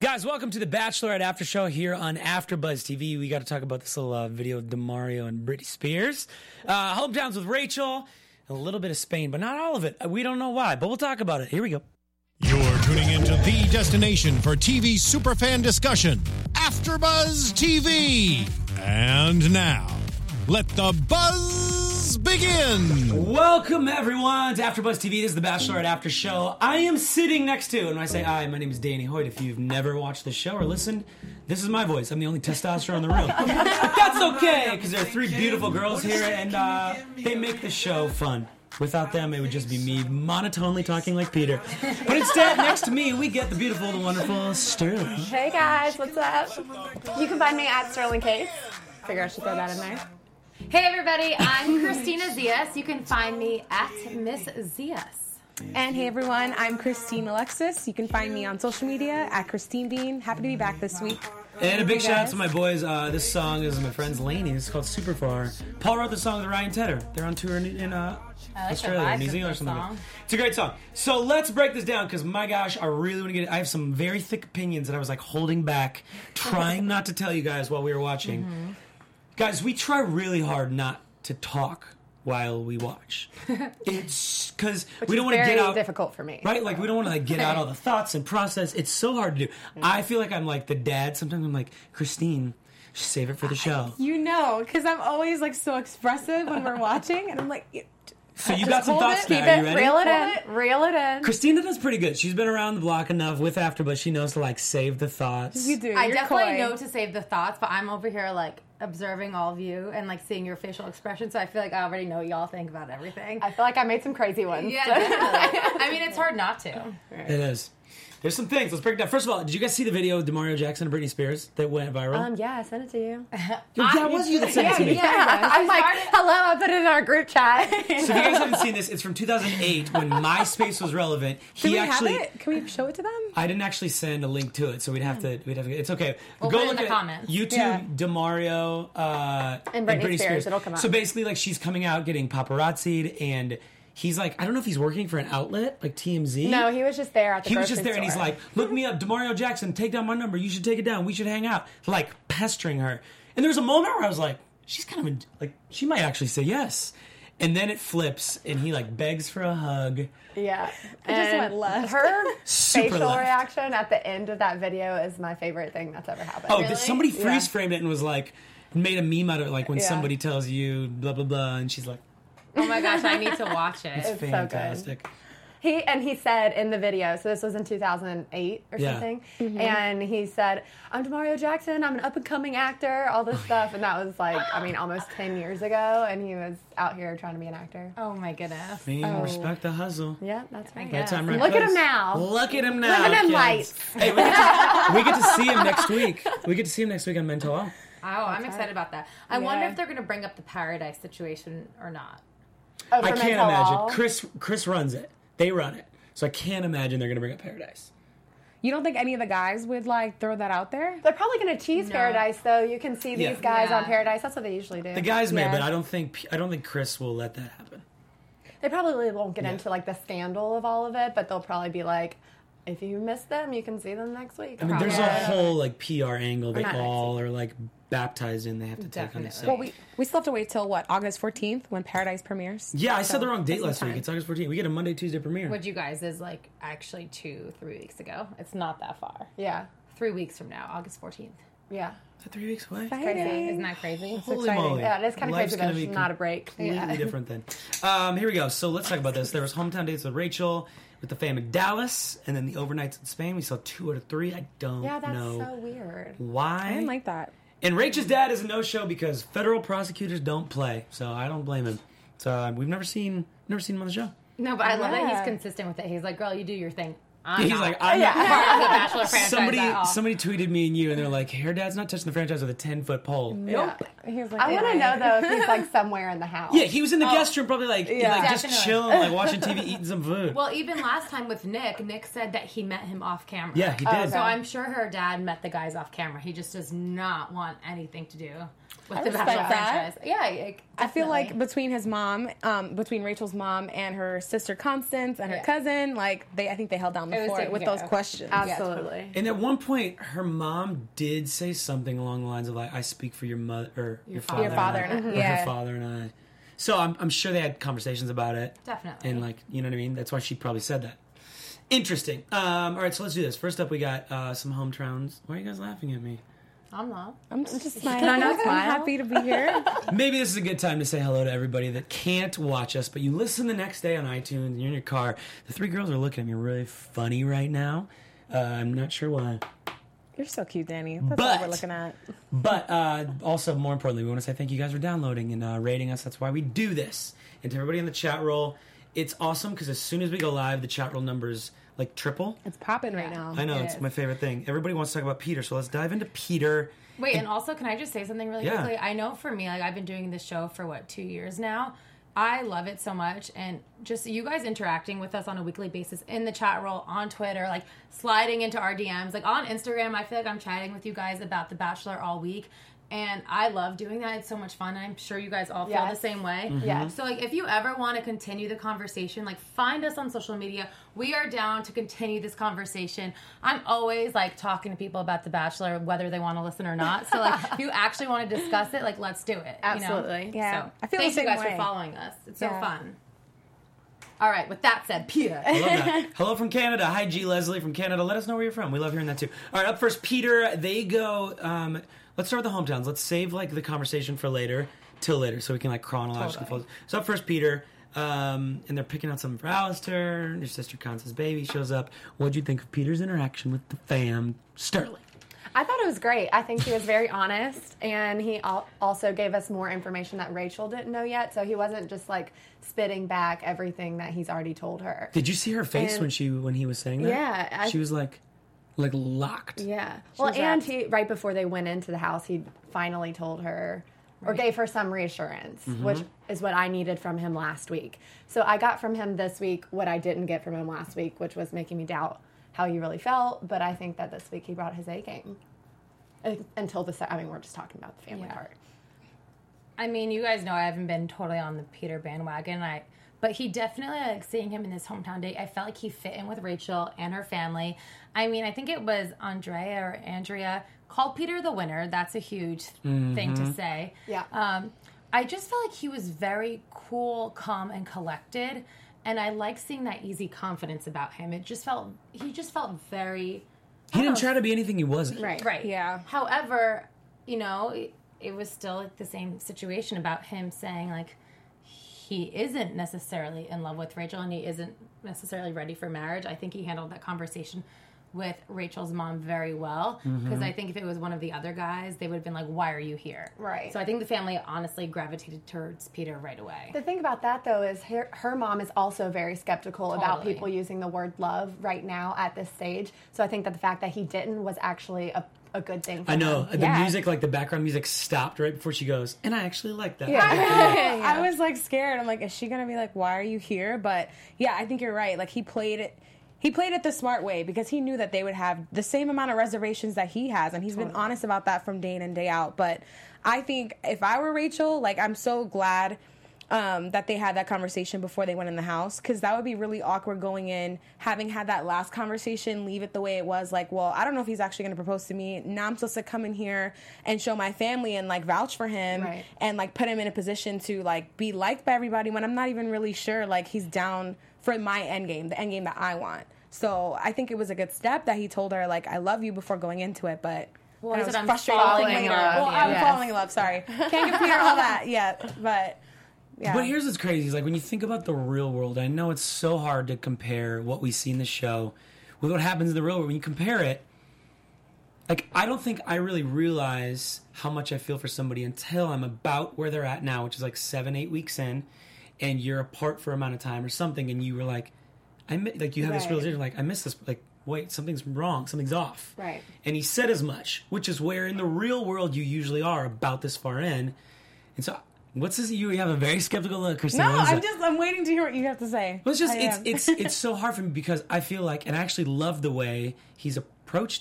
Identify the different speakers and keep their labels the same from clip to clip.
Speaker 1: Guys, welcome to the Bachelorette After Show here on AfterBuzz TV. We got to talk about this little video of DeMario and Britney Spears. Hometowns with Rachel, a little bit of Spain, but not all of it. We don't know why, but we'll talk about it. Here we go.
Speaker 2: You're tuning into the destination for TV superfan discussion, AfterBuzz TV. And now, let the buzz begin.
Speaker 1: Welcome, everyone, to AfterBuzz TV. This is the Bachelorette After Show. I am sitting next to, and when I say I, my name is Danny Hoyt. If you've never watched the show or listened, this is my voice. I'm the only testosterone in the room. That's okay, because there are three beautiful girls here, and they make the show fun. Without them, it would just be me monotonely talking like Peter. But instead, next to me, we get the beautiful, the wonderful Sterling.
Speaker 3: Hey guys, what's up? You can find me at Sterling Case. Figure I should throw that in there.
Speaker 4: Hey everybody, I'm Christina Zias. You can find me at Miss Zias.
Speaker 3: And hey everyone, I'm Christine Alexis. You can find me on social media at Christine Bean. Happy to be back this week.
Speaker 1: And a big shout out to my boys. This song is my friend's Lainey. It's called Super Far. Paul wrote the song with Ryan Tedder. They're on tour in Australia, New Zealand, or something. It's a great song. So let's break this down because my gosh, I really want to get it. I have some very thick opinions that I was like holding back, trying not to tell you guys while we were watching. Mm-hmm. Guys, we try really hard not to talk while we watch. It's because we don't want to get out.
Speaker 3: Very difficult for me,
Speaker 1: right? Like we don't want to like get out all the thoughts and process. It's so hard to do. I feel like I'm like the dad. Sometimes I'm like, Christine, just save it for the show.
Speaker 3: You know, because I'm always like so expressive when we're watching, and I'm like.
Speaker 1: So you got some thoughts now.
Speaker 3: Keep
Speaker 1: Are you
Speaker 3: it,
Speaker 1: ready?
Speaker 3: reel it in.
Speaker 1: Christina does pretty good. She's been around the block enough with AfterBuzz. She knows to like save the thoughts.
Speaker 3: You do.
Speaker 4: I definitely
Speaker 3: coy.
Speaker 4: know to save the thoughts, but I'm over here like observing all of you and like seeing your facial expressions. So I feel like I already know what y'all think about everything.
Speaker 3: I feel like I made some crazy ones.
Speaker 4: Yeah, definitely. I mean, it's hard not to.
Speaker 1: It is. There's some things. Let's break it down. First of all, did you guys see the video of DeMario Jackson and Britney Spears that went viral?
Speaker 3: Yeah, I sent it to you.
Speaker 1: That was you that sent it to me.
Speaker 3: Yeah. I'm like, hello, I put it in our group chat.
Speaker 1: So if you guys haven't seen this, it's from 2008 when MySpace was relevant.
Speaker 3: Do we have it? Can we show it to them?
Speaker 1: I didn't actually send a link to it, so we'd have to. It's okay.
Speaker 4: We'll
Speaker 1: Go
Speaker 4: put it
Speaker 1: look
Speaker 4: in the
Speaker 1: at
Speaker 4: comments.
Speaker 1: YouTube, DeMario,
Speaker 3: and Britney Spears. It'll come out.
Speaker 1: So basically, like she's coming out getting paparazzi'd, and he's like, I don't know if he's working for an outlet like TMZ.
Speaker 3: No, he was just there at the grocery store.
Speaker 1: And he's like, look me up, DeMario Jackson. Take down my number. You should take it down. We should hang out. Like pestering her. And there was a moment where I was like, she's kind of like, she might actually say yes. And then it flips, and he like begs for a hug.
Speaker 3: Yeah,
Speaker 4: it just went left.
Speaker 3: Her
Speaker 1: Super
Speaker 3: facial
Speaker 1: left.
Speaker 3: reaction at the end of that video is my favorite thing that's ever happened.
Speaker 1: Oh,
Speaker 4: Really?
Speaker 1: somebody freeze framed it and was like, made a meme out of it, like when
Speaker 3: Yeah.
Speaker 1: somebody tells you blah blah blah, and she's like,
Speaker 4: Oh my gosh, I need to watch it.
Speaker 3: It's
Speaker 1: fantastic.
Speaker 3: so good. He said in the video, so this was in 2008 or
Speaker 1: Yeah.
Speaker 3: something, and he said, I'm DeMario Jackson, I'm an up-and-coming actor, all this stuff, and that was like, I mean, almost 10 years ago, and he was out here trying to be an actor.
Speaker 4: Oh my goodness.
Speaker 1: Respect the hustle.
Speaker 3: Yeah, that's right.
Speaker 1: Right time, right
Speaker 3: Look at
Speaker 1: place.
Speaker 3: him now.
Speaker 1: Look at him now.
Speaker 3: Living in
Speaker 1: kids.
Speaker 3: lights.
Speaker 1: Hey, we get to see him next week. We get to see him next week on Men Tell All.
Speaker 4: Oh, I'm excited about that. I wonder if they're going to bring up the Paradise situation or not.
Speaker 3: Oh,
Speaker 1: I
Speaker 3: for
Speaker 1: can't
Speaker 3: Men Tell
Speaker 1: imagine.
Speaker 3: All?
Speaker 1: Chris runs it. They run it. So I can't imagine they're going to bring up Paradise.
Speaker 5: You don't think any of the guys would like throw that out there?
Speaker 3: They're probably going to tease Paradise, though. You can see these guys on Paradise. That's what they usually do.
Speaker 1: The guys may,
Speaker 3: Yeah.
Speaker 1: but I don't think Chris will let that happen.
Speaker 3: They probably won't get into like the scandal of all of it, but they'll probably be like, if you miss them, you can see them next week.
Speaker 1: I mean, there's a whole like PR angle they
Speaker 3: not next
Speaker 1: all are like baptized in. They have to take on this.
Speaker 5: Well, we still have to wait till what, August 14th when Paradise premieres?
Speaker 1: Yeah, I said the wrong date last
Speaker 3: time.
Speaker 1: week. It's August 14th. We get a Monday, Tuesday premiere.
Speaker 4: Which you guys is like actually 2-3 weeks ago. It's not that far.
Speaker 3: Yeah.
Speaker 4: 3 weeks from now, August 14th.
Speaker 3: Yeah.
Speaker 1: Is that 3 weeks away?
Speaker 3: Crazy.
Speaker 4: Isn't that crazy?
Speaker 1: Holy
Speaker 3: exciting.
Speaker 1: moly.
Speaker 3: Yeah, it is kind of
Speaker 1: Life's
Speaker 3: crazy,
Speaker 1: gonna
Speaker 3: but
Speaker 1: be
Speaker 3: it's not a break.
Speaker 1: Completely different then. Here we go. So let's talk about this. There was hometown dates with Rachel, with the fam in Dallas, and then the overnights in Spain. We saw 2 out of 3. I don't
Speaker 3: Yeah, that's
Speaker 1: know
Speaker 3: so weird.
Speaker 1: why.
Speaker 5: I didn't like that.
Speaker 1: And Rachel's dad is a no-show because federal prosecutors don't play. So I don't blame him. So we've never seen him on the show.
Speaker 4: No, but I love that
Speaker 3: Yeah.
Speaker 4: he's consistent with it. He's like, girl, you do your thing.
Speaker 1: He's
Speaker 4: not
Speaker 1: like, I'm
Speaker 4: part of the Bachelor franchise at all.
Speaker 1: somebody tweeted me and you, and they're like, her dad's not touching the franchise with a 10-foot pole.
Speaker 3: Yeah.
Speaker 5: He was like,
Speaker 3: I want to know, though, if he's like somewhere in the house.
Speaker 1: Yeah, he was in the guest room, probably like just
Speaker 4: Definitely.
Speaker 1: chilling, like watching TV, eating some food.
Speaker 4: Well, even last time with Nick said that he met him off camera.
Speaker 1: Yeah, he did.
Speaker 4: So I'm sure her dad met the guys off camera. He just does not want anything to do with the Bachelor franchise. Yeah,
Speaker 5: I feel like between his mom, between Rachel's mom and her sister Constance and her cousin, like I think they held down the fort with those questions.
Speaker 3: Absolutely.
Speaker 1: And at one point, her mom did say something along the lines of like, "I speak for your mother or your father,
Speaker 5: and I."
Speaker 1: Her father and I." So I'm sure they had conversations about it.
Speaker 4: Definitely.
Speaker 1: And like, you know what I mean? That's why she probably said that. Interesting. All right, so let's do this. First up, we got some hometowns. Why are you guys laughing at me?
Speaker 4: I'm not.
Speaker 5: I'm just smiling.
Speaker 3: Can I not smile?
Speaker 5: I'm happy to be here.
Speaker 1: Maybe this is a good time to say hello to everybody that can't watch us, but you listen the next day on iTunes and you're in your car. The three girls are looking at me really funny right now. I'm not sure why.
Speaker 5: You're so cute, Danny. That's what we're looking at.
Speaker 1: But also, more importantly, we want to say thank you guys for downloading and rating us. That's why we do this. And to everybody in the chat roll, it's awesome because as soon as we go live, the chat roll numbers like triple.
Speaker 5: It's popping right now.
Speaker 1: I know, it's my favorite thing. Everybody wants to talk about Peter, so let's dive into Peter.
Speaker 4: Wait, and also, can I just say something really quickly? I know for me, like I've been doing this show for 2 years now. I love it so much, and just you guys interacting with us on a weekly basis in the chat roll, on Twitter, like sliding into our DMs, like on Instagram. I feel like I'm chatting with you guys about The Bachelor all week, and I love doing that. It's so much fun. I'm sure you guys all feel the same way.
Speaker 3: Yes.
Speaker 4: So, like, if you ever want to continue the conversation, like, find us on social media. We are down to continue this conversation. I'm always, like, talking to people about The Bachelor, whether they want to listen or not. So, like, if you actually want to discuss it, like, let's do it.
Speaker 3: Absolutely.
Speaker 4: You know?
Speaker 5: Yeah.
Speaker 4: So,
Speaker 5: I feel
Speaker 4: thank
Speaker 5: the
Speaker 4: you
Speaker 5: same
Speaker 4: guys
Speaker 5: way.
Speaker 4: for following us. It's so fun. All right, with that said, Peter.
Speaker 1: I love that. Hello from Canada. Hi, G. Leslie from Canada. Let us know where you're from. We love hearing that, too. All right, up first, Peter. They go... let's start with the hometowns. Let's save like the conversation for later, till later, so we can like chronologically follow. So up first, Peter, and they're picking out something for Alistair. Your sister Constance's baby shows up. What'd you think of Peter's interaction with the fam, Sterling?
Speaker 3: I thought it was great. I think he was very honest, and he also gave us more information that Rachel didn't know yet, so he wasn't just like spitting back everything that he's already told her.
Speaker 1: Did you see her face when he was saying that?
Speaker 3: Yeah,
Speaker 1: she was like locked.
Speaker 3: Yeah. Well, and he right before they went into the house, he finally told her or gave her some reassurance, which is what I needed from him last week. So I got from him this week what I didn't get from him last week, which was making me doubt how he really felt. But I think that this week he brought his A game. Until we're just talking about the family part.
Speaker 4: I mean, you guys know I haven't been totally on the Peter bandwagon. But he definitely, like, seeing him in this hometown date, I felt like he fit in with Rachel and her family. I mean, I think it was Andrea called Peter the winner. That's a huge thing to say.
Speaker 3: Yeah.
Speaker 4: I just felt like he was very cool, calm, and collected. And I like seeing that easy confidence about him. He just felt very...
Speaker 1: He didn't try to be anything he wasn't.
Speaker 4: Right.
Speaker 5: Yeah.
Speaker 4: However, you know, it was still like the same situation about him saying, like, he isn't necessarily in love with Rachel and he isn't necessarily ready for marriage. I think he handled that conversation with Rachel's mom very well, because I think if it was one of the other guys, they would have been like, why are you here?
Speaker 3: Right.
Speaker 4: So I think the family honestly gravitated towards Peter right away.
Speaker 3: The thing about that, though, is her mom is also very skeptical about people using the word love right now at this stage. So I think that the fact that he didn't was actually a good thing for
Speaker 1: I know.
Speaker 3: him.
Speaker 1: The music, like the background music stopped right before she goes, and I actually like that.
Speaker 5: Yeah. I was like scared. I'm like, is she going to be like, why are you here? But yeah, I think you're right. Like he played it the smart way because he knew that they would have the same amount of reservations that he has. And he's been honest about that from day in and day out. But I think if I were Rachel, like I'm so glad that they had that conversation before they went in the house, because that would be really awkward going in, having had that last conversation, leave it the way it was, like, well, I don't know if he's actually going to propose to me. Now I'm supposed to come in here and show my family and like vouch for him and like put him in a position to like be liked by everybody when I'm not even really sure like he's down for my end game, the end game that I want. So I think it was a good step that he told her like I love you before going into it, but
Speaker 4: Well,
Speaker 5: I
Speaker 4: he
Speaker 5: was
Speaker 4: said, I'm
Speaker 5: frustrated.
Speaker 4: falling in love.
Speaker 5: Well, I'm falling in love. Sorry, can't give Peter all that yet, but. Yeah.
Speaker 1: But here's what's crazy is like when you think about the real world, I know it's so hard to compare what we see in the show with what happens in the real world. When you compare it, like I don't think I really realize how much I feel for somebody until I'm about where they're at now, which is like 7-8 weeks in, and you're apart for an amount of time or something, and you were like, you have this realization, like I miss this, like wait, something's wrong, something's off,
Speaker 3: Right.
Speaker 1: And he said as much, which is where in the real world you usually are about this far in, and so. What's this? You have a very skeptical look, Christina.
Speaker 5: No, I'm waiting to hear what you have to say.
Speaker 1: Well, it's so hard for me because I feel like, and I actually love the way he's approached it.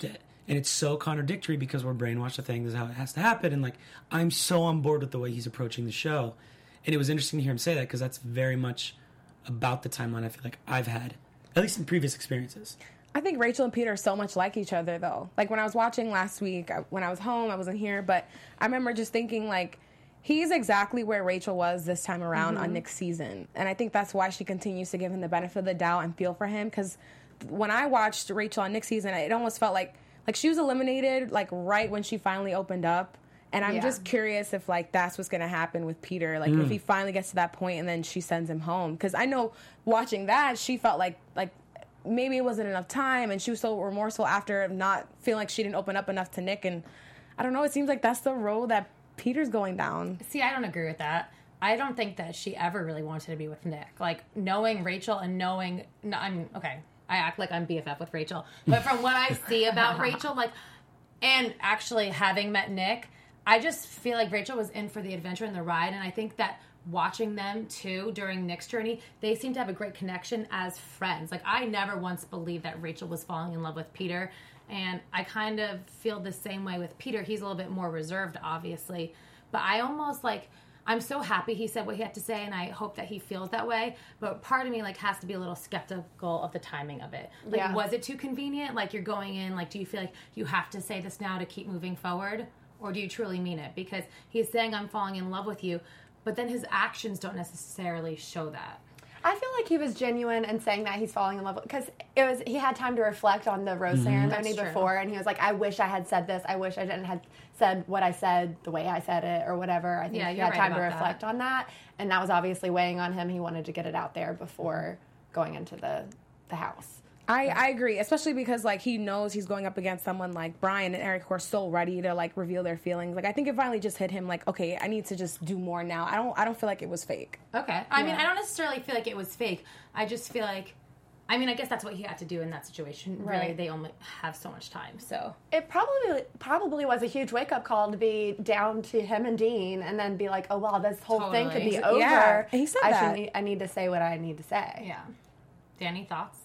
Speaker 1: And it's so contradictory because we're brainwashed to think this is how it has to happen. And, like, I'm so on board with the way he's approaching the show. And it was interesting to hear him say that because that's very much about the timeline I feel like I've had, at least in previous experiences.
Speaker 5: I think Rachel and Peter are so much like each other, though. Like, when I was watching last week, when I was home, I wasn't here, but I remember just thinking, like, he's exactly where Rachel was this time around on Nick's season. And I think that's why she continues to give him the benefit of the doubt and feel for him. Because when I watched Rachel on Nick's season, it almost felt like she was eliminated, like, right when she finally opened up. And I'm just curious if, like, that's what's going to happen with Peter. Like, if he finally gets to that point and then she sends him home. Because I know watching that, she felt like maybe it wasn't enough time. And she was so remorseful after not feeling like she didn't open up enough to Nick. And I don't know, it seems like that's the road that Peter's going down.
Speaker 4: See, I don't agree with that. I don't think that she ever really wanted to be with Nick. Like, knowing Rachel and knowing... okay, I act like I'm BFF with Rachel. But from what I see about Rachel, like... And actually having met Nick... I just feel like Rachel was in for the adventure and the ride, and I think that watching them, too, during Nick's journey, they seem to have a great connection as friends. Like, I never once believed that Rachel was falling in love with Peter, and I kind of feel the same way with Peter. He's a little bit more reserved, obviously, but I almost, like, I'm so happy he said what he had to say, and I hope that he feels that way, but part of me, like, has to be a little skeptical of the timing of it. Like, was it too convenient? Like, you're going in, like, do you feel like you have to say this now to keep moving forward? Or do you truly mean it? Because he's saying, I'm falling in love with you, but then his actions don't necessarily show that.
Speaker 3: I feel like he was genuine in saying that he's falling in love because he had time to reflect on the rose ceremony before, and he was like, I wish I had said this. I wish I didn't have said what I said the way I said it or whatever. I think he had time to reflect on that, and that was obviously weighing on him. He wanted to get it out there before going into the house.
Speaker 5: I agree, especially because, like, he knows he's going up against someone like Brian and Eric who are so ready to, like, reveal their feelings. Like, I think it finally just hit him, like, okay, I need to just do more now. I don't feel like it was fake.
Speaker 4: Okay. I mean, I don't necessarily feel like it was fake. I just feel like, I mean, I guess that's what he had to do in that situation. Right. Really, they only have so much time, so.
Speaker 3: It probably was a huge wake-up call to be down to him and Dean and then be like, oh, well, this whole thing could be over.
Speaker 5: Yeah, he said that.
Speaker 3: I need to say what I need to say.
Speaker 4: Yeah. Danny, thoughts?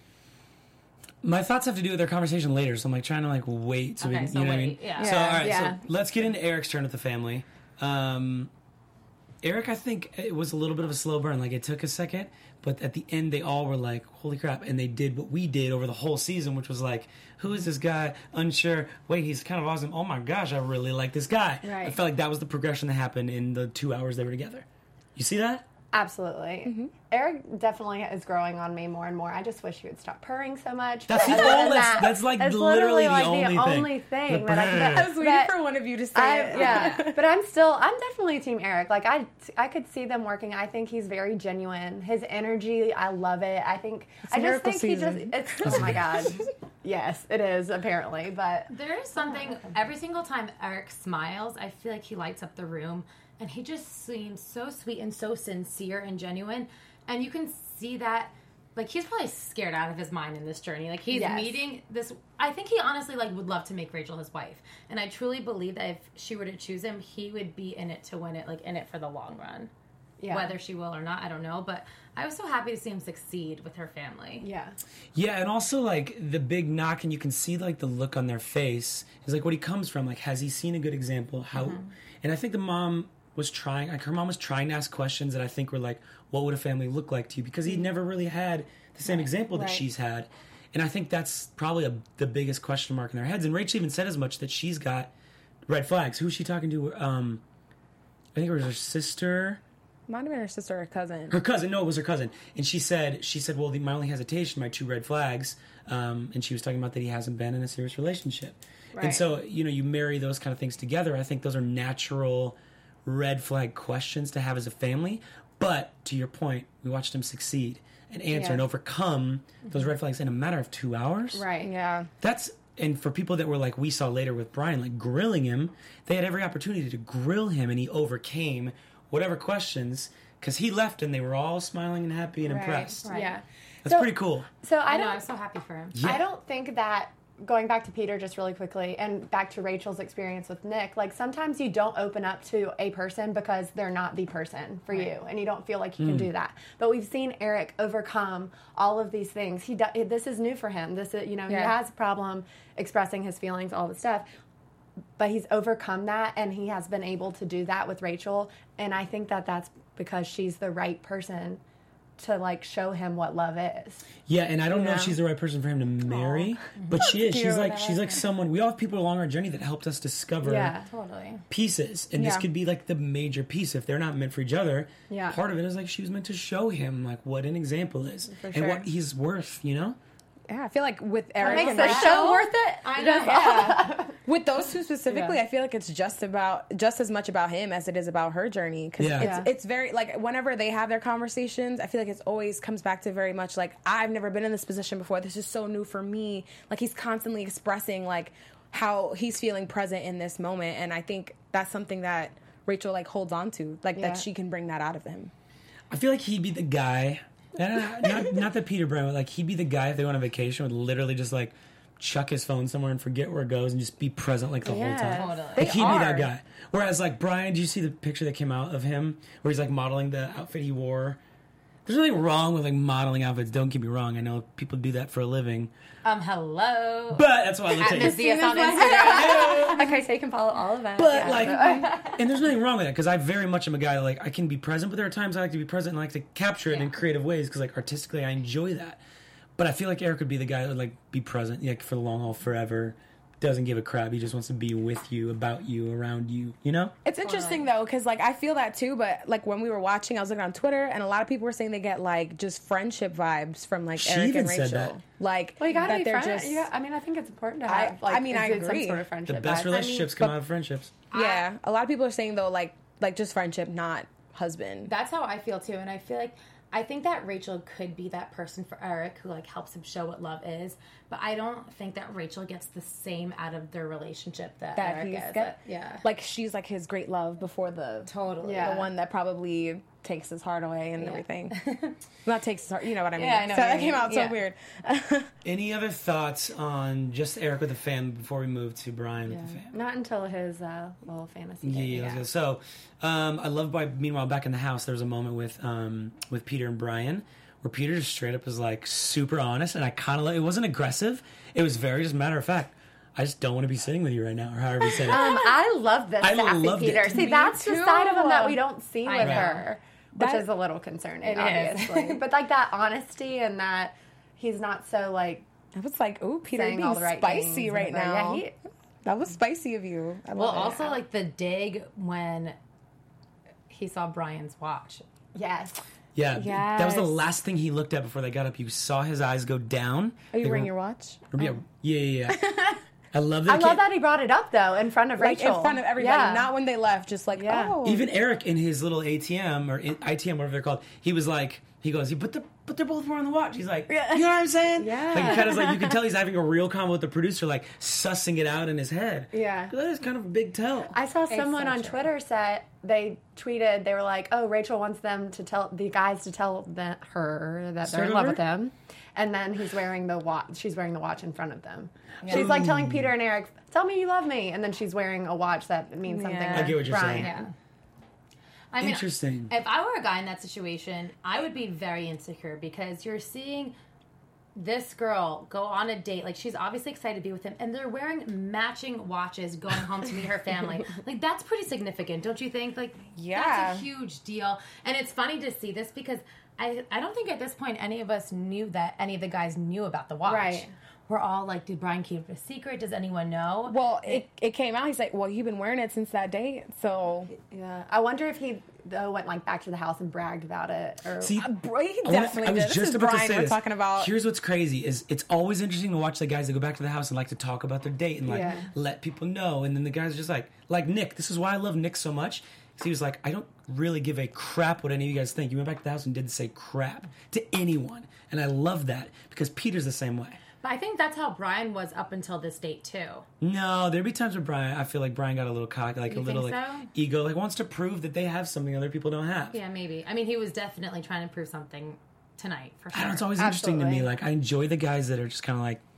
Speaker 1: My thoughts have to do with their conversation later, so I'm like trying to like wait. So you know what I mean?
Speaker 4: Yeah.
Speaker 1: So all right, so let's get into Eric's turn with the family. Eric, I think it was a little bit of a slow burn. Like, it took a second, but at the end, they all were like, holy crap. And they did what we did over the whole season, which was like, who is this guy? Unsure. Wait, he's kind of awesome. Oh my gosh, I really like this guy.
Speaker 3: Right.
Speaker 1: I felt like that was the progression that happened in the 2 hours they were together. You see that?
Speaker 3: Absolutely. Mm-hmm. Eric definitely is growing on me more and more. I just wish he would stop purring so much.
Speaker 1: That's the only. That's like literally the
Speaker 3: only thing that
Speaker 5: I was waiting for one of you to say it.
Speaker 3: Yeah, but I'm definitely Team Eric. Like, I could see them working. I think he's very genuine. His energy, I love it. I think oh my God. Yes, it is, apparently. But
Speaker 4: there is something, every single time Eric smiles, I feel like he lights up the room. And he just seems so sweet and so sincere and genuine. And you can see that, like, he's probably scared out of his mind in this journey. Like, he's meeting this... I think he honestly, like, would love to make Rachel his wife. And I truly believe that if she were to choose him, he would be in it to win it, like, in it for the long run. Yeah. Whether she will or not, I don't know. But I was so happy to see him succeed with her family.
Speaker 3: Yeah.
Speaker 1: Yeah, and also, like, the big knock, and you can see, like, the look on their face is, like, what he comes from. Like, has he seen a good example? How... And I think the mom... her mom was trying to ask questions that I think were like, what would a family look like to you? Because he never really had the same example that she's had. And I think that's probably the biggest question mark in their heads. And Rachel even said as much, that she's got red flags. Who was she talking to? I think it was her sister.
Speaker 5: Might have been her sister or cousin.
Speaker 1: Her cousin. No, it was her cousin. And she said, well, my only hesitation, my 2 red flags. And she was talking about that he hasn't been in a serious relationship. Right. And so, you marry those kind of things together. I think those are natural red flag questions to have as a family. But to your point, we watched him succeed and answer and overcome those red flags in a matter of 2 hours.
Speaker 3: Right. Yeah.
Speaker 1: And for people that were like, we saw later with Brian, like grilling him, they had every opportunity to grill him, and he overcame whatever questions, because he left and they were all smiling and happy and impressed.
Speaker 3: Right. Yeah.
Speaker 1: That's pretty cool.
Speaker 3: So
Speaker 4: I know, I'm so happy for him.
Speaker 3: Yeah. I don't think that going back to Peter just really quickly and back to Rachel's experience with Nick, like sometimes you don't open up to a person because they're not the person for you and you don't feel like you can do that. But we've seen Eric overcome all of these things. This is new for him. This is, he has a problem expressing his feelings, all the stuff. But he's overcome that and he has been able to do that with Rachel. And I think that that's because she's the right person to like show him what love is.
Speaker 1: Yeah, and I don't know if she's the right person for him to marry, but she is. She's like someone. We all have people along our journey that helped us discover pieces, and this could be like the major piece. If they're not meant for each other, part of it is like she was meant to show him like what an example is and what he's worth.
Speaker 5: Yeah, I feel like with Eric
Speaker 3: and Rachel, show worth it.
Speaker 5: I know. Yeah. With those two specifically, I feel like it's just as much about him as it is about her journey. Because it's very like whenever they have their conversations, I feel like it always comes back to very much like I've never been in this position before. This is so new for me. Like he's constantly expressing like how he's feeling present in this moment, and I think that's something that Rachel like holds on to, like that she can bring that out of him.
Speaker 1: I feel like he'd be the guy. Not that Peter Brown, like he'd be the guy if they went on vacation would literally just like chuck his phone somewhere and forget where it goes and just be present like the whole time.
Speaker 4: Totally.
Speaker 1: Like he'd be that guy. Whereas like Brian, do you see the picture that came out of him where he's like modeling the outfit he wore? There's nothing wrong with like modeling outfits. Don't get me wrong. I know people do that for a living.
Speaker 4: Hello.
Speaker 1: But that's why I looked at you.
Speaker 3: See us on Instagram. Okay, so you can follow all of us.
Speaker 1: But like, and there's nothing wrong with that because I very much am a guy that, like I can be present, but there are times I like to be present and I like to capture it in creative ways because like artistically I enjoy that. But I feel like Eric would be the guy that would like be present like for the long haul forever. Doesn't give a crap. He just wants to be with you, about you, around you,
Speaker 5: It's interesting, though, because, like, I feel that, too, but, like, when we were watching, I was looking on Twitter, and a lot of people were saying they get, like, just friendship vibes from, like, Eric and Rachel.
Speaker 1: Said that.
Speaker 5: Like,
Speaker 3: well, you gotta be friends.
Speaker 5: Just...
Speaker 3: Yeah, I mean, I think it's important to have, I agree. Some sort of friendship.
Speaker 1: The best relationships come out of friendships.
Speaker 5: Yeah. A lot of people are saying, though, like just friendship, not husband.
Speaker 4: That's how I feel, too, and I feel like I think that Rachel could be that person for Eric who like helps him show what love is, but I don't think that Rachel gets the same out of their relationship that Eric gets.
Speaker 5: Like she's like his great love before the the one that probably takes his heart away and everything. Not takes his heart, you know what I mean?
Speaker 3: Yeah, I know.
Speaker 5: So that came out so weird.
Speaker 1: Any other thoughts on just Eric with the fam before we move to Brian with the fam?
Speaker 3: Not until his little fantasy.
Speaker 1: Yeah. So, I love meanwhile back in the house there was a moment with Peter and Brian where Peter just straight up was like super honest, and I kind of it wasn't aggressive. It was very just matter of fact. I just don't want to be sitting with you right now, or however you said it.
Speaker 3: I love this sassy Peter.
Speaker 1: It.
Speaker 3: See, that's the side of him that we don't see with her, which is a little concerning, obviously. But like that honesty and that he's not so like.
Speaker 5: I was like, "Ooh, Peter, being all the right spicy right now." Yeah, that was spicy of you. I love it.
Speaker 4: Also like the dig when he saw Brian's watch.
Speaker 3: Yes.
Speaker 1: Yeah, that was the last thing he looked at before they got up. You saw his eyes go down.
Speaker 5: Are you wearing your watch?
Speaker 1: Yeah. I love that.
Speaker 3: I love that he brought it up though in front of Rachel,
Speaker 5: in front of everybody, not when they left. Just like
Speaker 1: Even Eric in his little ATM or ITM, whatever they're called, he was like, he goes, but they're both wearing the watch. He's like, you know what I'm saying?
Speaker 3: Yeah.
Speaker 1: Like kind of like you can tell he's having a real convo with the producer, like sussing it out in his head.
Speaker 3: Yeah,
Speaker 1: that is kind of a big tell.
Speaker 3: I saw someone on Twitter they tweeted, they were like, oh, Rachel wants them to tell the guys to tell her that they're in love with him. And then he's wearing the watch. She's wearing the watch in front of them. Yeah. She's like telling Peter and Eric, "Tell me you love me," and then she's wearing a watch that means something.
Speaker 1: I get what you're saying.
Speaker 4: Yeah. I mean,
Speaker 1: interesting.
Speaker 4: If I were a guy in that situation, I would be very insecure because you're seeing this girl go on a date. Like she's obviously excited to be with him, and they're wearing matching watches going home to meet her family. Like that's pretty significant, don't you think? Like that's a huge deal. And it's funny to see this because I don't think at this point any of us knew that any of the guys knew about the watch. Right. We're all like, did Brian keep it a secret? Does anyone know?
Speaker 5: Well, it came out. He's like, well, you've been wearing it since that date. So
Speaker 3: yeah, I wonder if he went like back to the house and bragged about it. Or
Speaker 5: he definitely did. This is Brian we're talking about.
Speaker 1: Here's what's crazy is it's always interesting to watch the guys that go back to the house and like to talk about their date and like let people know. And then the guys are just like Nick. This is why I love Nick so much. Because he was like, I don't really give a crap what any of you guys think. You went back to the house and didn't say crap to anyone. And I love that because Peter's the same way.
Speaker 4: But I think that's how Brian was up until this date too.
Speaker 1: No, there'd be times where I feel like Brian got a little cocky, like a little like ego, like wants to prove that they have something other people don't have.
Speaker 4: Yeah, maybe. I mean, he was definitely trying to prove something tonight for sure.
Speaker 1: I don't know, it's always interesting to me. Like I enjoy the guys that are just kind of like,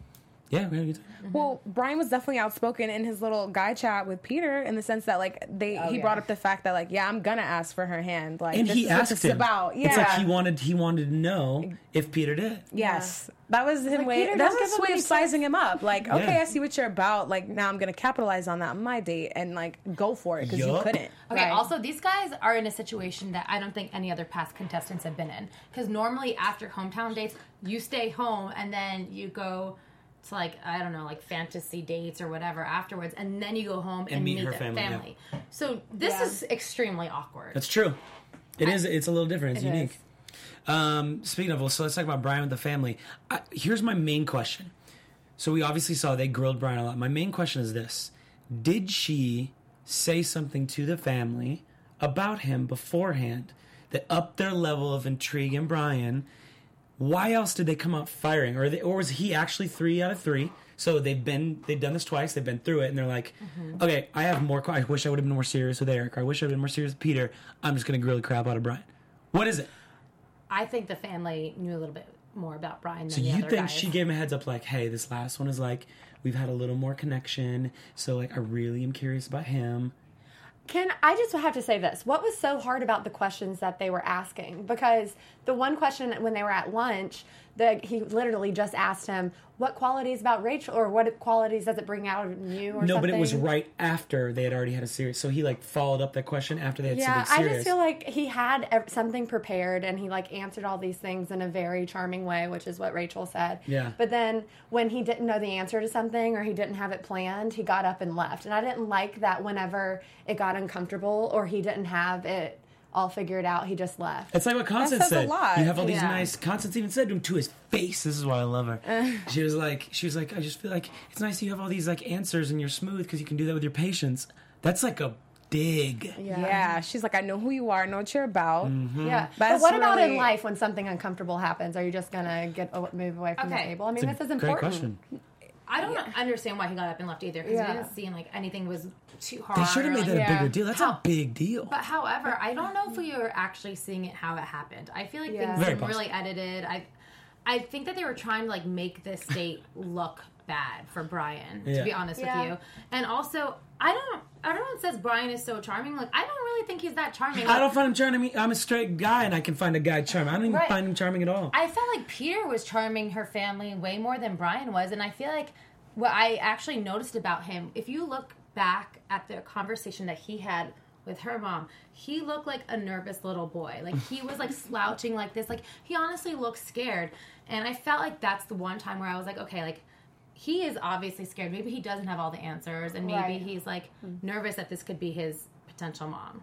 Speaker 1: Yeah, we had a good time.
Speaker 5: Well, Brian was definitely outspoken in his little guy chat with Peter in the sense that like he brought up the fact that like I'm gonna ask for her hand, like,
Speaker 1: and
Speaker 5: this
Speaker 1: he
Speaker 5: is
Speaker 1: asked
Speaker 5: what this
Speaker 1: him
Speaker 5: is about. Yeah,
Speaker 1: it's like he wanted to know if Peter did.
Speaker 5: Yes. That was him way. That's his way of sizing him up. Like, okay, I see what you're about. Like, now I'm gonna capitalize on that on my date and like go for it because you couldn't.
Speaker 4: Okay. Right. Also, these guys are in a situation that I don't think any other past contestants have been in. Because normally after hometown dates, you stay home and then you go to like I don't know, like fantasy dates or whatever afterwards, and then you go home and meet her family. Yeah. So this is extremely awkward.
Speaker 1: That's true. It is. It's a little different. It's unique. Speaking of, so let's talk about Brian with the family. Here's my main question. So we obviously saw they grilled Brian a lot. My main question is this. Did she say something to the family about him beforehand that upped their level of intrigue in Brian? Why else did they come out firing? Or was he actually 3 out of 3? So they've done this twice. They've been through it, and they're like, okay, I have more. I wish I would have been more serious with Eric. I wish I would have been more serious with Peter. I'm just going to grill the crap out of Brian. What is it?
Speaker 4: I think the family knew a little bit more about Brian than
Speaker 1: so
Speaker 4: the other guys.
Speaker 1: So you think she gave him a heads up like, hey, this last one is like, we've had a little more connection, so like I really am curious about him.
Speaker 3: I just have to say this. What was so hard about the questions that they were asking? Because the one question when they were at lunch, he literally just asked him, what qualities about Rachel, or what qualities does it bring out in you, or something?
Speaker 1: No, but it was right after they had already had a series. So he, like, followed up that question after they had something serious.
Speaker 3: I just feel like he had something prepared, and he, like, answered all these things in a very charming way, which is what Rachel said.
Speaker 1: Yeah.
Speaker 3: But then when he didn't know the answer to something, or he didn't have it planned, he got up and left. And I didn't like that whenever it got uncomfortable, or he didn't have it all figured out, he just left.
Speaker 1: It's like what Constance said. You have all these nice. Constance even said to him to his face. This is why I love her. She was like, I just feel like it's nice you have all these like answers and you're smooth because you can do that with your patients. That's like a dig.
Speaker 5: Yeah. She's like, I know who you are, I know what you're about.
Speaker 3: Mm-hmm. Yeah. But what about in life when something uncomfortable happens? Are you just gonna move away from the table? I mean, this is important.
Speaker 1: Great question.
Speaker 4: I don't understand why he got up and left either, because it didn't seem like anything was too hard.
Speaker 1: They should have made that a bigger deal. That's a big deal.
Speaker 4: But however, I don't know if we were actually seeing it how it happened. I feel like things seemed really edited. I think that they were trying to like make this date look bad for Brian, to be honest with you. And also, everyone says Brian is so charming. Like, I don't really think he's that charming.
Speaker 1: I don't find him charming. I'm a straight guy, and I can find a guy charming. I don't even find him charming at all.
Speaker 4: I felt like Peter was charming her family way more than Brian was, and I feel like what I actually noticed about him, if you look back at the conversation that he had with her mom, he looked like a nervous little boy. Like, he was like slouching like this. Like, he honestly looked scared. And I felt like that's the one time where I was like, okay, like, he is obviously scared. Maybe he doesn't have all the answers, and maybe he's like nervous that this could be his potential mom.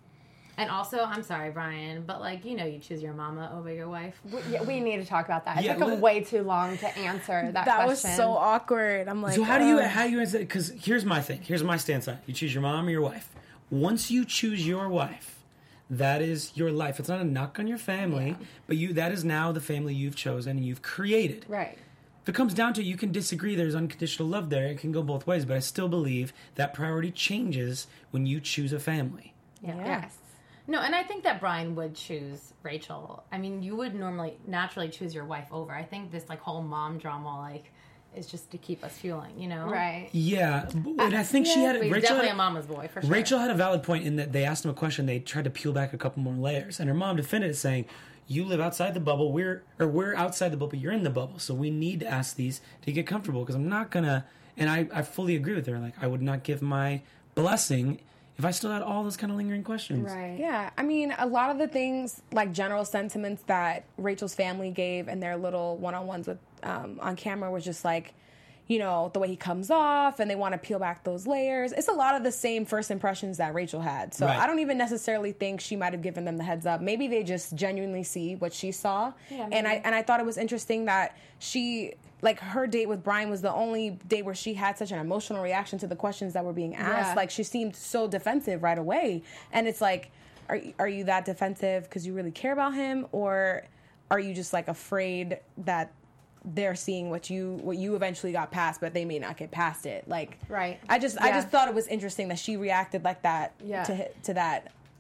Speaker 4: And also, I'm sorry, Brian, but like, you know, you choose your mama over your wife.
Speaker 3: We need to talk about that. It took him way too long to answer that question.
Speaker 5: That was so awkward. I'm like,
Speaker 1: so how do you answer? Because here's my thing. Here's my stance on it. You choose your mom or your wife. Once you choose your wife, that is your life. It's not a knock on your family, but that is now the family you've chosen and you've created.
Speaker 3: Right.
Speaker 1: If it comes down to it, you can disagree. There's unconditional love there. It can go both ways, but I still believe that priority changes when you choose a family.
Speaker 3: Yeah. Yes.
Speaker 4: No, and I think that Brian would choose Rachel. I mean, you would naturally choose your wife over. I think this like whole mom drama like is just to keep us fueling, you know?
Speaker 3: Right.
Speaker 1: Yeah, and I think she had
Speaker 4: Rachel definitely a mama's boy for sure.
Speaker 1: Rachel had a valid point in that they asked him a question. They tried to peel back a couple more layers, and her mom defended it, saying, "You live outside the bubble. We're outside the bubble. You're in the bubble. So we need to ask these to get comfortable. Because I'm not gonna." And I fully agree with her. Like, I would not give my blessing if I still had all those kind of lingering questions.
Speaker 3: Right.
Speaker 5: Yeah. I mean, a lot of the things, like general sentiments that Rachel's family gave in their little one-on-ones with on camera was just like, you know, the way he comes off, and they want to peel back those layers. It's a lot of the same first impressions that Rachel had. So I don't even necessarily think she might have given them the heads up. Maybe they just genuinely see what she saw. Yeah, and I thought it was interesting that she, like, her date with Brian was the only date where she had such an emotional reaction to the questions that were being asked. Yeah. Like, she seemed so defensive right away. And it's like, are you that defensive because you really care about him, or are you just like afraid that they're seeing what you eventually got past, but they may not get past it? Like,
Speaker 3: right.
Speaker 5: I just thought it was interesting that she reacted like that to that.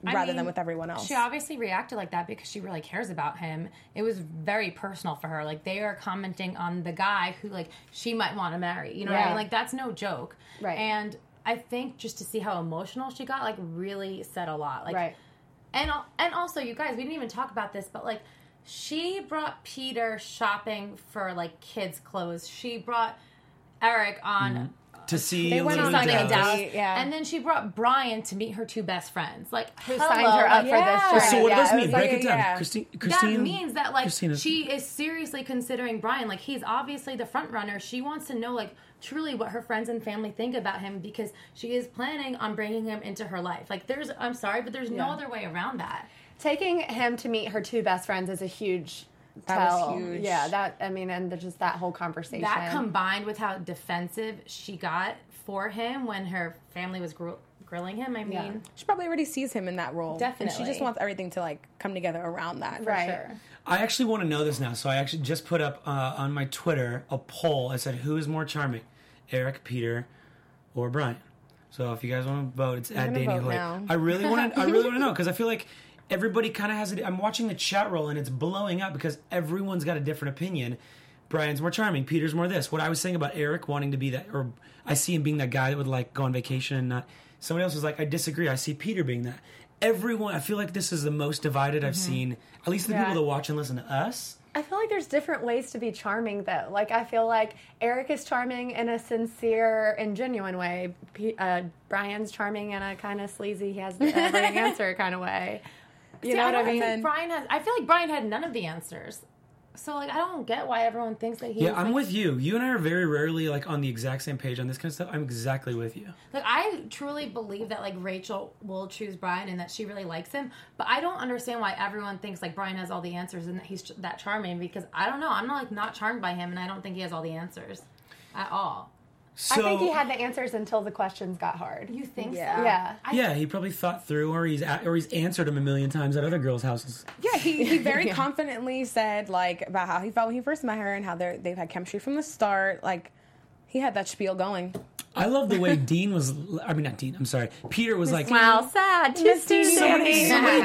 Speaker 5: rather than with everyone else.
Speaker 4: She obviously reacted like that because she really cares about him. It was very personal for her. Like, they are commenting on the guy who, like, she might want to marry. You know what I mean? Like, that's no joke.
Speaker 3: Right.
Speaker 4: And I think just to see how emotional she got, like, really said a lot. Like,
Speaker 3: right.
Speaker 4: And also, you guys, we didn't even talk about this, but, like, she brought Peter shopping for, like, kids' clothes. She brought Eric on...
Speaker 1: To see
Speaker 5: they went on
Speaker 4: something in
Speaker 5: Dallas. Yeah.
Speaker 4: And then she brought Brian to meet her two best friends. Like,
Speaker 3: who signed her up for this journey.
Speaker 1: So what does this mean?
Speaker 3: Like,
Speaker 1: Break it down. Christine,
Speaker 4: that means that, like,
Speaker 1: Christina.
Speaker 4: she is seriously considering Brian. Like, he's obviously the front runner. She wants to know, like, truly what her friends and family think about him because she is planning on bringing him into her life. Like, I'm sorry, but there's no other way around that.
Speaker 3: Taking him to meet her two best friends is a huge...
Speaker 5: was huge.
Speaker 3: Yeah, and just that whole conversation.
Speaker 4: That combined with how defensive she got for him when her family was grilling him, I mean...
Speaker 5: She probably already sees him in that role.
Speaker 4: Definitely.
Speaker 5: And she just wants everything to, like, come together around that.
Speaker 3: Right.
Speaker 5: For sure.
Speaker 1: I actually want to know this now, so I actually just put up on my Twitter a poll. I said, who is more charming, Eric, Peter, or Brian? So if you guys want to vote, it's at Danny Hoyt. I really want to know, because I feel like everybody kind of has it. I'm watching the chat roll, and it's blowing up because everyone's got a different opinion. Brian's more charming. Peter's more this. What I was saying about Eric wanting to be that, or I see him being that guy that would, like, go on vacation and not. Somebody else was like, I disagree. I see Peter being that. Everyone, I feel like this is the most divided I've seen, at least the people that watch and listen to us.
Speaker 3: I feel like there's different ways to be charming, though. Like, I feel like Eric is charming in a sincere and genuine way. Brian's charming in a kind of sleazy, he has every answer kind of way. You know what I mean?
Speaker 4: I feel like Brian had none of the answers. So, like, I don't get why everyone thinks that he...
Speaker 1: Yeah, I'm with you. You and I are very rarely, like, on the exact same page on this kind of stuff. I'm exactly with you.
Speaker 4: Like, I truly believe that, like, Rachel will choose Brian and that she really likes him. But I don't understand why everyone thinks, like, Brian has all the answers and that he's that charming. Because, I don't know. I'm not, like, not charmed by him. And I don't think he has all the answers at all.
Speaker 3: So, I think he had the answers until the questions got hard.
Speaker 4: You think so?
Speaker 3: Yeah.
Speaker 1: He probably thought through, or he's answered them a million times at other girls' houses.
Speaker 5: Yeah, he very confidently said, like, about how he felt when he first met her and how they've had chemistry from the start. Like, he had that spiel going.
Speaker 1: I love the way Dean was. I mean, not Dean. I'm sorry. Peter was like.
Speaker 3: Wow, sad.
Speaker 1: Somebody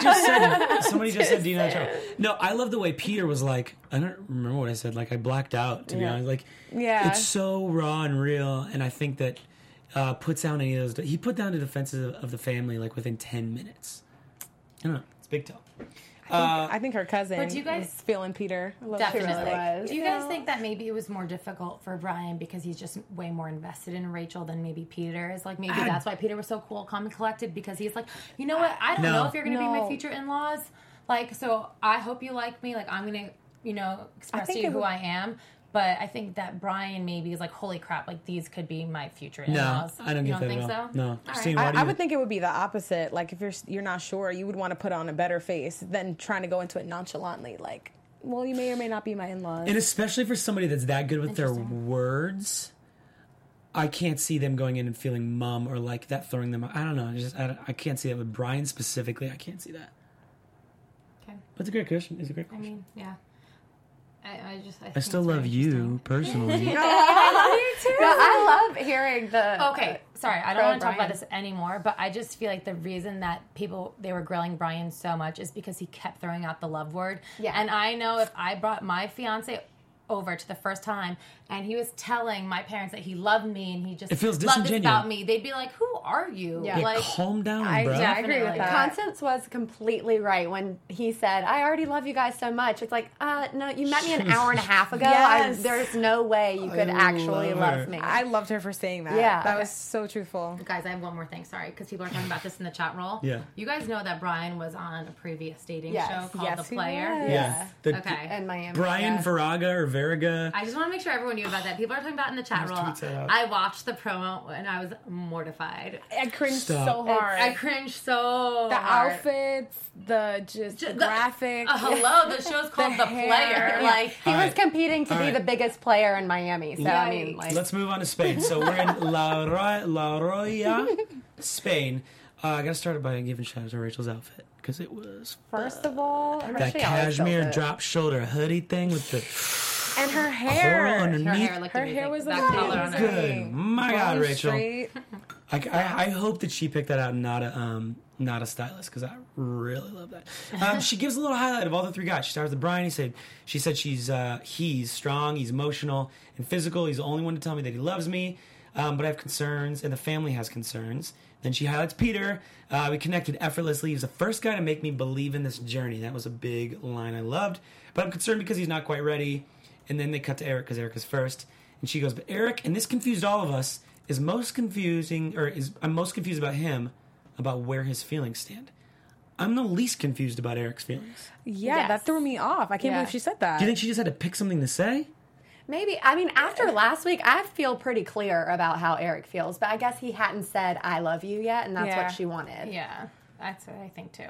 Speaker 1: just said Dean. No, I love the way Peter was like. I don't remember what I said. Like, I blacked out. To be honest, like, it's so raw and real, and I think that puts down any of those. He put down the defenses of the family like within 10 minutes. I don't know. It's big talk.
Speaker 5: I think her cousin
Speaker 4: but do you guys,
Speaker 5: was feeling Peter.
Speaker 4: Definitely. Do you guys think that maybe it was more difficult for Brian because he's just way more invested in Rachel than maybe Peter is? Like, maybe that's why Peter was so cool, calm, and collected, because he's like, you know what? I don't know if you're going to be my future in-laws. Like, so I hope you like me. Like, I'm going to, express to you who I am. But I think that Brian maybe is like, holy crap, like, these could be my future in-laws.
Speaker 1: No, I don't get that
Speaker 4: think
Speaker 1: at all.
Speaker 4: so?
Speaker 1: No. Christine,
Speaker 5: I would think it would be the opposite. Like, if you're not sure, you would want to put on a better face than trying to go into it nonchalantly. Like, well, you may or may not be my in-laws.
Speaker 1: And especially for somebody that's that good with their words, I can't see them going in and feeling mum or like that, throwing them out. I don't know. I can't see that with Brian specifically. I can't see that.
Speaker 4: Okay.
Speaker 1: But it's a great question. It's a great question.
Speaker 4: I mean, yeah.
Speaker 1: I still love you personally.
Speaker 3: I love you too. No, I love hearing the.
Speaker 4: Okay, sorry, I don't want to talk about this anymore. But I just feel like the reason that they were grilling Brian so much is because he kept throwing out the love word.
Speaker 3: Yeah.
Speaker 4: And I know if I brought my fiance over to the first time and he was telling my parents that he loved me and he just
Speaker 1: it feels
Speaker 4: loved this about me, they'd be like, who are you?
Speaker 3: Yeah.
Speaker 1: Like, calm down, bro.
Speaker 3: I agree with that. Constance was completely right when he said, I already love you guys so much. It's like, no, you met me an hour and a half ago.
Speaker 5: Yes.
Speaker 3: There's no way you could actually love me.
Speaker 5: I loved her for saying that.
Speaker 3: Yeah.
Speaker 5: That was so truthful.
Speaker 4: Guys, I have one more thing, sorry, because people are talking about this in the chat roll.
Speaker 1: Yeah.
Speaker 4: You guys know that Brian was on a previous dating show called The
Speaker 5: he
Speaker 4: Player?
Speaker 5: was.
Speaker 1: Yeah.
Speaker 4: Okay.
Speaker 3: In Miami.
Speaker 1: Brian Varaga or Verga.
Speaker 4: I just want to make sure everyone knew about that. People are talking about it in the chat roll. I watched the promo and I was mortified.
Speaker 5: I cringed so hard.
Speaker 4: I cringed so
Speaker 5: the
Speaker 4: hard.
Speaker 5: Outfits, the graphics.
Speaker 4: Hello, the show's called The Player. Like,
Speaker 3: he was competing to be the biggest player in Miami. So I mean, like,
Speaker 1: let's move on to Spain. So we're in La Roya, Spain. I got started by giving shout out to Rachel's outfit because it was
Speaker 5: first of all,
Speaker 1: that cashmere drop shoulder hoodie thing with the.
Speaker 5: And her hair.
Speaker 1: Underneath.
Speaker 4: Her hair looked amazing.
Speaker 5: Her hair was
Speaker 4: that color on her.
Speaker 1: Good. My God, Rachel. I hope that she picked that out and not a stylist, because I really love that. She gives a little highlight of all the three guys. She starts with Brian. She said he's strong, he's emotional and physical. He's the only one to tell me that he loves me, but I have concerns, and the family has concerns. Then she highlights Peter. We connected effortlessly. He was the first guy to make me believe in this journey. That was a big line I loved. But I'm concerned because he's not quite ready. And then they cut to Eric because Eric is first. And she goes, but Eric, and this confused all of us, I'm most confused about him, about where his feelings stand. I'm the least confused about Eric's feelings.
Speaker 5: Yeah,
Speaker 3: Yes.
Speaker 5: that threw me off. I can't believe she said that.
Speaker 1: Do you think she just had to pick something to say?
Speaker 3: Maybe. I mean, after last week, I feel pretty clear about how Eric feels, but I guess he hadn't said I love you yet, and that's what she wanted.
Speaker 4: Yeah, that's what I think too.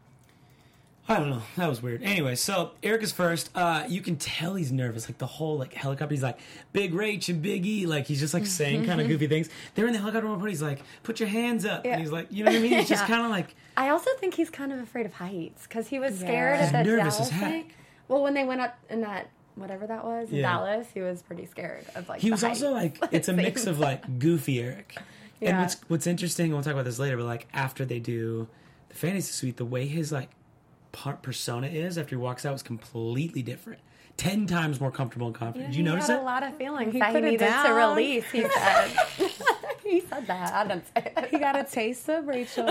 Speaker 1: I don't know. That was weird. Anyway, so Eric is first. You can tell he's nervous. Like the whole helicopter, he's like, Big Rach and Big E. Like he's just saying kind of goofy things. They're in the helicopter one point. He's like, put your hands up. Yeah. And he's like, you know what I mean? He's just kind of like.
Speaker 3: I also think he's kind of afraid of heights because he was scared at the Dallas thing. Well, when they went up in that, whatever that was, in Dallas, he was pretty scared of
Speaker 1: He was also it's a mix of goofy Eric. Yeah. And what's interesting, and we'll talk about this later, but after they do the fantasy suite, the way his persona is after he walks out was completely different. 10 times more comfortable and confident. Did you notice it?
Speaker 3: He had a lot of feelings that he needed to release, he said. He said that. I didn't say it.
Speaker 5: He got a taste of Rachel.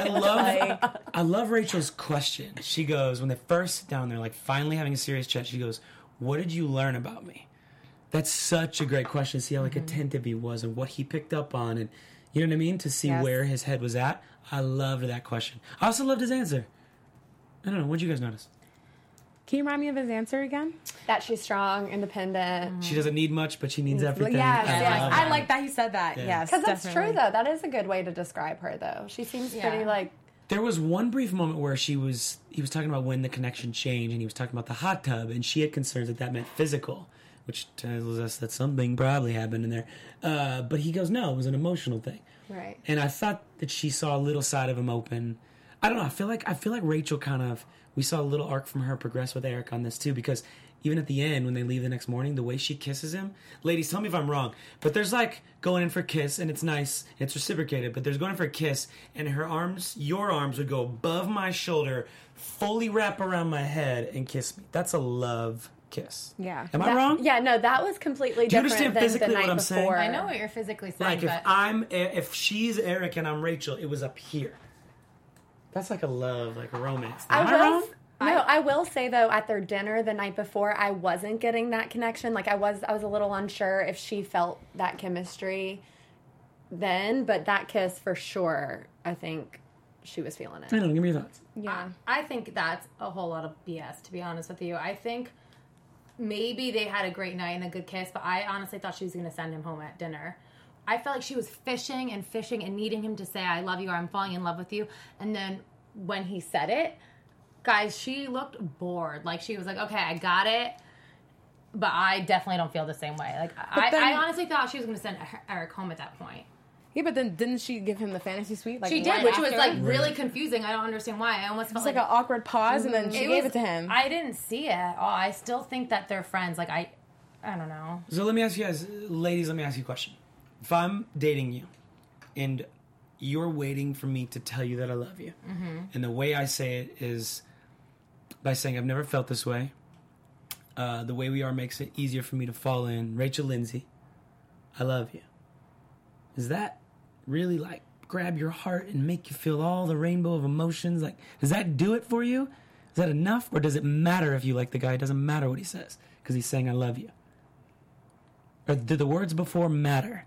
Speaker 1: I love Rachel's question. She goes, when they first sit down, they're finally having a serious chat, she goes, what did you learn about me? That's such a great question to see how attentive he was and what he picked up on, and you know what I mean? To see where his head was at. I loved that question. I also loved his answer. I don't know. What did you guys notice?
Speaker 5: Can you remind me of his answer again?
Speaker 3: That she's strong, independent.
Speaker 1: She doesn't need much, but she needs everything.
Speaker 3: Yes,
Speaker 5: I like that he said that.
Speaker 1: Yeah.
Speaker 5: Yes,
Speaker 3: because that's true, though. That is a good way to describe her, though. She seems pretty
Speaker 1: There was one brief moment where he was talking about when the connection changed, and he was talking about the hot tub, and she had concerns that meant physical, which tells us that something probably happened in there. But he goes, no, it was an emotional thing.
Speaker 3: Right.
Speaker 1: And I thought that she saw a little side of him open. I don't know. I feel like Rachel we saw a little arc from her progress with Eric on this too, because even at the end when they leave the next morning, the way she kisses him, ladies, tell me if I'm wrong, but there's going in for a kiss and it's nice, and it's reciprocated, but there's going in for a kiss and your arms would go above my shoulder, fully wrap around my head and kiss me. That's a love kiss.
Speaker 5: Yeah.
Speaker 1: Am I wrong?
Speaker 3: Yeah, no, that was completely different.
Speaker 1: Do you understand
Speaker 3: than
Speaker 1: physically
Speaker 3: the night
Speaker 1: what I'm
Speaker 3: before.
Speaker 1: saying?
Speaker 4: I know what you're physically saying.
Speaker 1: If she's Eric and I'm Rachel, it was up here. That's a love, a romance. Am I wrong?
Speaker 3: No, I will say though, at their dinner the night before, I wasn't getting that connection. I was a little unsure if she felt that chemistry then, but that kiss for sure, I think she was feeling it.
Speaker 1: I don't know, give me your thoughts.
Speaker 5: Yeah.
Speaker 4: I think that's a whole lot of BS, to be honest with you. I think maybe they had a great night and a good kiss, but I honestly thought she was going to send him home at dinner. I felt like she was fishing and needing him to say, I love you, or I'm falling in love with you. And then when he said it, guys, she looked bored. She was like, okay, I got it. But I definitely don't feel the same way. I honestly thought she was going to send Eric home at that point.
Speaker 5: Yeah, but then didn't she give him the fantasy suite?
Speaker 4: She did, which was really confusing. I don't understand why. I almost felt
Speaker 5: like an awkward pause, and then she gave it to him.
Speaker 4: I didn't see it at all. I still think that they're friends. I don't know.
Speaker 1: So let me ask you guys, ladies, let me ask you a question. If I'm dating you and you're waiting for me to tell you that I love you, and the way I say it is by saying I've never felt this way, the way we are makes it easier for me to fall in. Rachel Lindsay, I love you. Does that really grab your heart and make you feel all the rainbow of emotions? Does that do it for you? Is that enough? Or does it matter if you like the guy? It doesn't matter what he says because he's saying I love you. Or do the words before matter?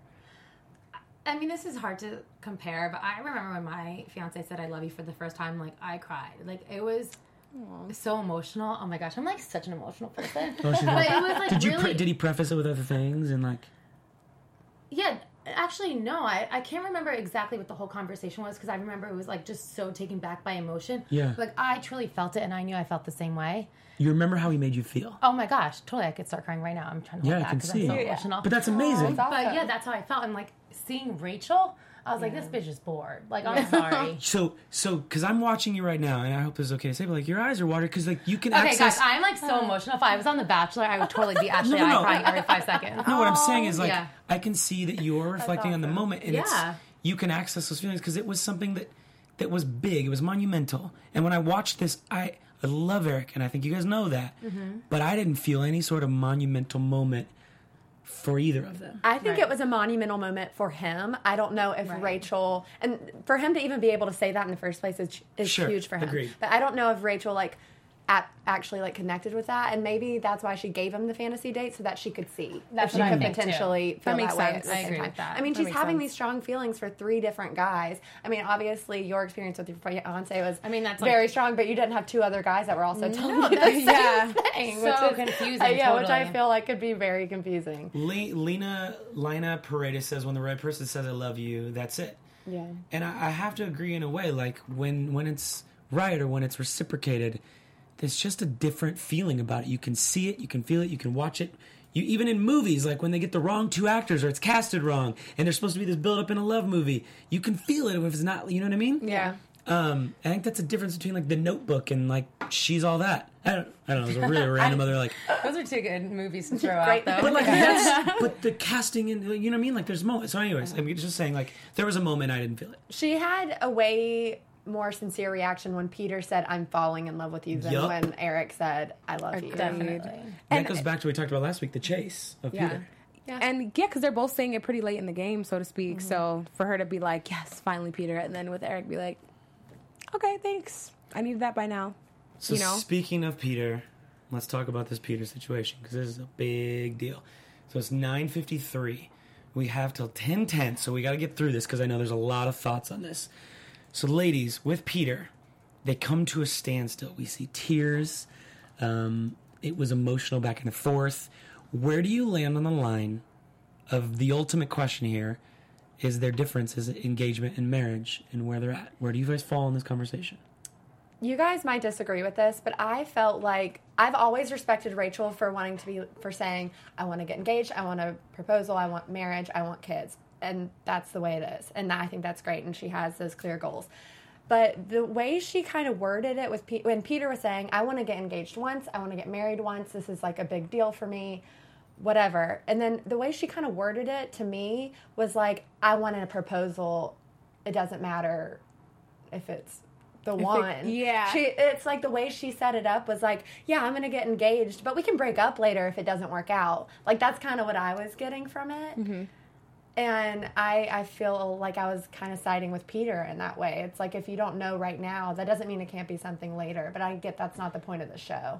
Speaker 4: I mean, this is hard to compare, but I remember when my fiance said I love you for the first time, I cried. It was so emotional. Oh my gosh, I'm such an emotional person. But it was
Speaker 1: did he preface it with other things and
Speaker 4: Yeah, actually no. I can't remember exactly what the whole conversation was because I remember it was just so taken back by emotion.
Speaker 1: Yeah.
Speaker 4: I truly felt it and I knew I felt the same way.
Speaker 1: You remember how he made you feel?
Speaker 4: Oh my gosh, totally. I could start crying right now. I'm trying to hold back because I'm so emotional.
Speaker 1: But that's amazing.
Speaker 3: That's awesome.
Speaker 4: But yeah, that's how I felt. And seeing Rachel, I was this bitch is bored. I'm sorry.
Speaker 1: So, because I'm watching you right now, and I hope this is okay to say, but your eyes are watery because you can access.
Speaker 4: Okay, guys, I'm so emotional. If I was on The Bachelor, I would totally be Ashley crying every 5 seconds.
Speaker 1: No, what I'm saying is I can see that you're reflecting on the moment, and you can access those feelings because it was something that was big. It was monumental. And when I watched this, I love Eric, and I think you guys know that. But I didn't feel any sort of monumental moment for either of them.
Speaker 3: I think it was a monumental moment for him. I don't know if Rachel, and for him to even be able to say that in the first place is huge for him.
Speaker 1: Agreed.
Speaker 3: But I don't know if Rachel actually connected with that, and maybe that's why she gave him the fantasy date so that she could see
Speaker 4: that
Speaker 3: she could potentially feel that way.
Speaker 4: I agree with that.
Speaker 3: I mean, she's having these strong feelings for 3 different guys. I mean, obviously your experience with your fiance was that's very strong, but you didn't have 2 other guys that were also telling you the same thing,
Speaker 4: which is confusing.
Speaker 3: Which I feel like could be very confusing.
Speaker 1: Lina Paredes says, when the right person says I love you, that's it.
Speaker 3: Yeah.
Speaker 1: And I have to agree in a way, like when it's right or when it's reciprocated, there's just a different feeling about it. You can see it, you can feel it, you can watch it. You even in movies, like when they get the wrong 2 actors or it's casted wrong, and there's supposed to be this build up in a love movie, you can feel it if it's not. You know what I mean?
Speaker 3: Yeah.
Speaker 1: I think that's a difference between like The Notebook and like She's All That. I don't know. It was a really random other like.
Speaker 4: Those are 2 good movies to throw out, though.
Speaker 1: But like, but the casting and you know what I mean. Like, there's moments. So, anyways, I'm just saying like there was a moment I didn't feel it.
Speaker 3: She had a way more sincere reaction when Peter said, "I'm falling in love with you," than when Eric said, "I love you."
Speaker 4: Definitely.
Speaker 1: And that goes back to what we talked about last week, the chase of Peter.
Speaker 5: Yeah. And because they're both saying it pretty late in the game, so to speak. So for her to be like, "Yes, finally, Peter," and then with Eric be like, "Okay, thanks. I needed that by now."
Speaker 1: So speaking of Peter, let's talk about this Peter situation because this is a big deal. So it's 9:53. We have till 10:10, so we got to get through this because I know there's a lot of thoughts on this. So, ladies, with Peter, they come to a standstill. We see tears. It was emotional back and forth. Where do you land on the line of the ultimate question here? Is there differences in engagement and marriage and where they're at? Where do you guys fall in this conversation?
Speaker 3: You guys might disagree with this, but I felt like I've always respected Rachel for saying, I want to get engaged, I want a proposal, I want marriage, I want kids. And that's the way it is. And I think that's great. And she has those clear goals. But the way she kind of worded it with when Peter was saying, I want to get engaged once, I want to get married once, this is like a big deal for me, whatever. And then the way she kind of worded it to me was like, I want a proposal. It doesn't matter if it's the one. It's like the way she set it up was like, yeah, I'm going to get engaged, but we can break up later if it doesn't work out. Like, that's kind of what I was getting from it. Mm-hmm. And I feel like I was kind of siding with Peter in that way. It's like, if you don't know right now, that doesn't mean it can't be something later. But I get that's not the point of the show.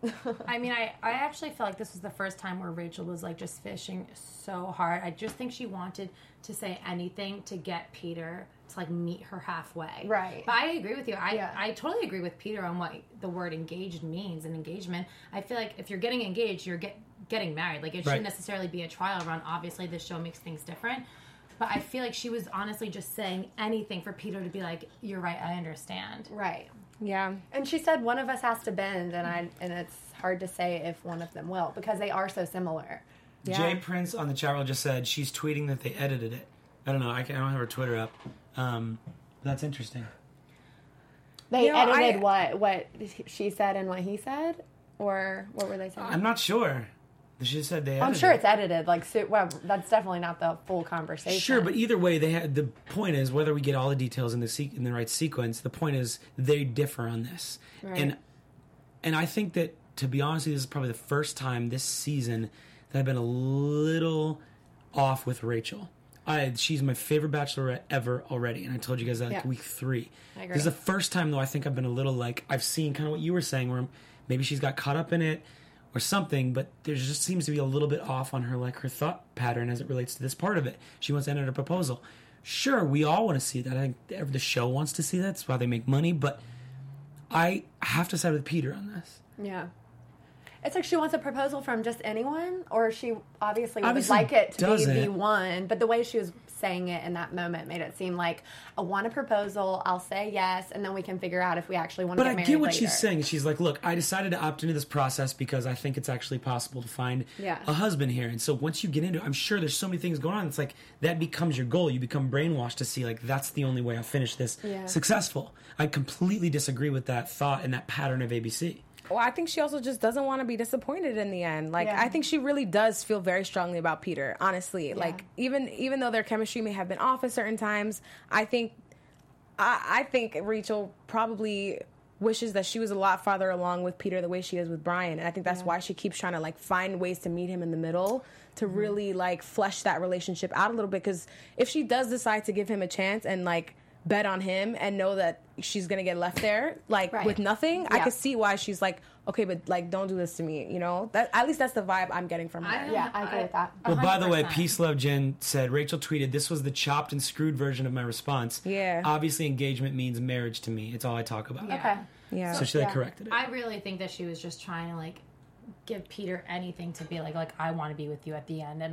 Speaker 4: I actually feel like this was the first time where Rachel was like just fishing so hard. I just think she wanted to say anything to get Peter to like meet her halfway.
Speaker 3: Right.
Speaker 4: But I agree with you. I totally agree with Peter on what the word engaged means and engagement. I feel like if you're getting engaged, you're getting married. Like, it shouldn't necessarily be a trial run. Obviously, this show makes things different. But I feel like she was honestly just saying anything for Peter to be like, you're right, I understand.
Speaker 3: Right.
Speaker 5: Yeah.
Speaker 3: And she said one of us has to bend, and it's hard to say if one of them will, because they are so similar.
Speaker 1: Yeah. Jay Prince on the chat room just said she's tweeting that they edited it. I don't know. I don't have her Twitter up. That's interesting.
Speaker 3: They edited what she said and what he said? Or what were they saying?
Speaker 1: I'm not sure. She said they edited
Speaker 3: I'm sure it's edited. Like, that's definitely not the full conversation.
Speaker 1: Sure, but either way, the point is, whether we get all the details in the right sequence, the point is they differ on this. Right. And I think that, to be honest with you, this is probably the first time this season that I've been a little off with Rachel. She's my favorite Bachelorette ever already, and I told you guys that week 3.
Speaker 3: I agree.
Speaker 1: This is the first time, though, I think I've been a little like, I've seen kind of what you were saying, where maybe she's got caught up in it or something, but there just seems to be a little bit off on her, like her thought pattern as it relates to this part of it. She wants to enter a proposal. Sure, we all want to see that. I think the show wants to see that. That's why they make money, but I have to side with Peter on this.
Speaker 3: Yeah. It's like she wants a proposal from just anyone, or she obviously would like it to be the one, but the way she was saying it in that moment made it seem like, I want a proposal, I'll say yes, and then we can figure out if we actually want to get married later. But I get what
Speaker 1: she's saying. She's like, look, I decided to opt into this process because I think it's actually possible to find a husband here. And so once you get into it, I'm sure there's so many things going on. It's like, that becomes your goal. You become brainwashed to see, like, that's the only way I'll finish this successful. I completely disagree with that thought and that pattern of ABC.
Speaker 5: Well, I think she also just doesn't want to be disappointed in the end. Like, I think she really does feel very strongly about Peter, honestly. Yeah. Like, even though their chemistry may have been off at certain times, I think Rachel probably wishes that she was a lot farther along with Peter the way she is with Brian. And I think that's why she keeps trying to, like, find ways to meet him in the middle to really, like, flesh that relationship out a little bit. Because if she does decide to give him a chance and, like, bet on him and know that she's going to get left there, like, with nothing, I could see why she's like, okay, but, like, don't do this to me, you know? At least that's the vibe I'm getting from her.
Speaker 3: I agree with that.
Speaker 1: 100%. Well, by the way, Peace Love Jen said, Rachel tweeted, this was the chopped and screwed version of my response.
Speaker 5: Yeah.
Speaker 1: Obviously, engagement means marriage to me. It's all I talk about.
Speaker 3: Okay.
Speaker 5: Yeah.
Speaker 1: So she, like, corrected it.
Speaker 4: I really think that she was just trying to, like, give Peter anything to be like I want to be with you at the end. And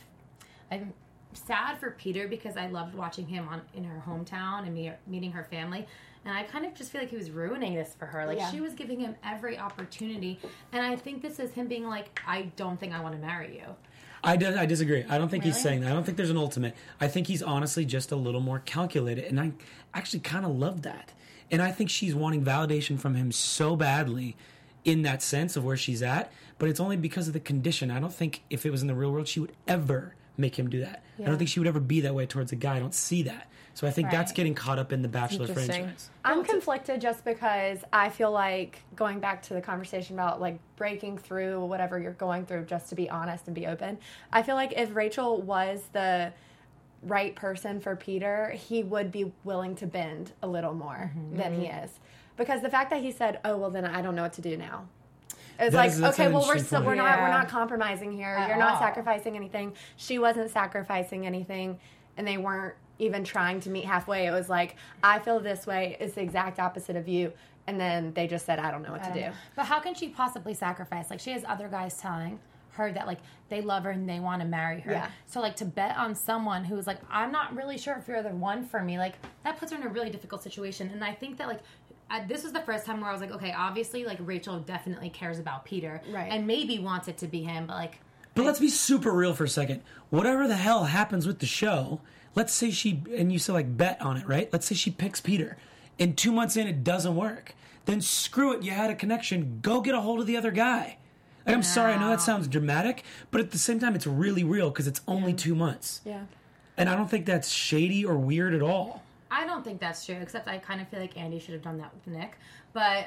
Speaker 4: I'm sad for Peter because I loved watching him in her hometown and meeting her family. And I kind of just feel like he was ruining this for her. Like, she was giving him every opportunity. And I think this is him being like, I don't think I want to marry you.
Speaker 1: I disagree. I don't think he's saying that. I don't think there's an ultimate. I think he's honestly just a little more calculated. And I actually kind of love that. And I think she's wanting validation from him so badly in that sense of where she's at. But it's only because of the condition. I don't think if it was in the real world, she would ever make him do that. I don't think she would ever be that way towards a guy. I don't see that. So I think that's getting caught up in the Bachelor franchise.
Speaker 3: I'm conflicted just because I feel like, going back to the conversation about, like, breaking through whatever you're going through just to be honest and be open, I feel like if Rachel was the right person for Peter, he would be willing to bend a little more than he is. Because the fact that he said, oh, well, then I don't know what to do now. It's like, okay, well, we're not compromising here. You're not sacrificing anything. She wasn't sacrificing anything, and they weren't even trying to meet halfway. It was like, I feel this way. It's the exact opposite of you. And then they just said, I don't know what to do.
Speaker 4: But how can she possibly sacrifice? Like, she has other guys telling her that, like, they love her and they want to marry her. Yeah. So, like, to bet on someone who's like, I'm not really sure if you're the one for me, like, that puts her in a really difficult situation. And I think that, like, this was the first time where I was like, okay, obviously, like, Rachel definitely cares about Peter. Right. And maybe wants it to be him, but, like...
Speaker 1: But let's be super real for a second. Whatever the hell happens with the show, let's say and you said, like, bet on it, right? Let's say she picks Peter. And 2 months in, it doesn't work. Then screw it, you had a connection. Go get a hold of the other guy. Like, I'm sorry, I know that sounds dramatic, but at the same time, it's really real because it's only 2 months. Yeah. And I don't think that's shady or weird at all.
Speaker 4: I don't think that's true, except I kind of feel like Andy should have done that with Nick. But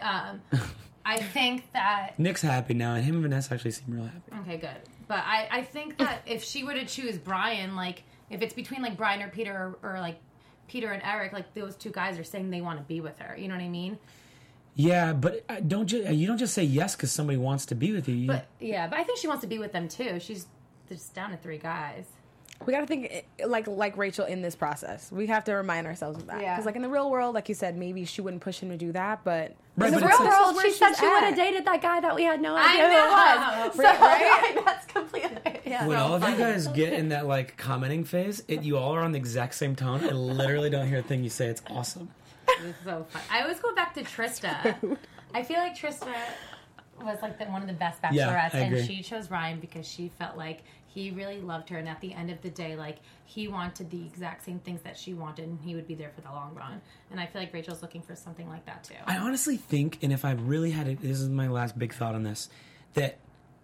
Speaker 4: I think that...
Speaker 1: Nick's happy now, and him and Vanessa actually seem real happy.
Speaker 4: Okay, good. But I think that if she were to choose Brian, like, if it's between, like, Brian or Peter or like, Peter and Eric, like, those two guys are saying they want to be with her. You know what I mean?
Speaker 1: Yeah, but you don't just say yes because somebody wants to be with you.
Speaker 4: But I think she wants to be with them, too. She's just down to 3 guys.
Speaker 5: We got to think like Rachel in this process. We have to remind ourselves of that. Because, like, in the real world, like you said, maybe she wouldn't push him to do that, but...
Speaker 3: Right, in the real world, she said she would have dated that guy that we had no idea who it was. So, right? Like, that's completely... Yeah.
Speaker 1: When all of you guys get in that, like, commenting phase, you all are on the exact same tone. I literally don't hear a thing you say. It's awesome.
Speaker 4: It's so fun. I always go back to Trista. I feel like Trista was, like, one of the best bachelorettes, and she chose Ryan because she felt like he really loved her, and at the end of the day, like, he wanted the exact same things that she wanted, and he would be there for the long run. And I feel like Rachel's looking for something like that, too.
Speaker 1: I honestly think, and if I really had it, this is my last big thought on this, that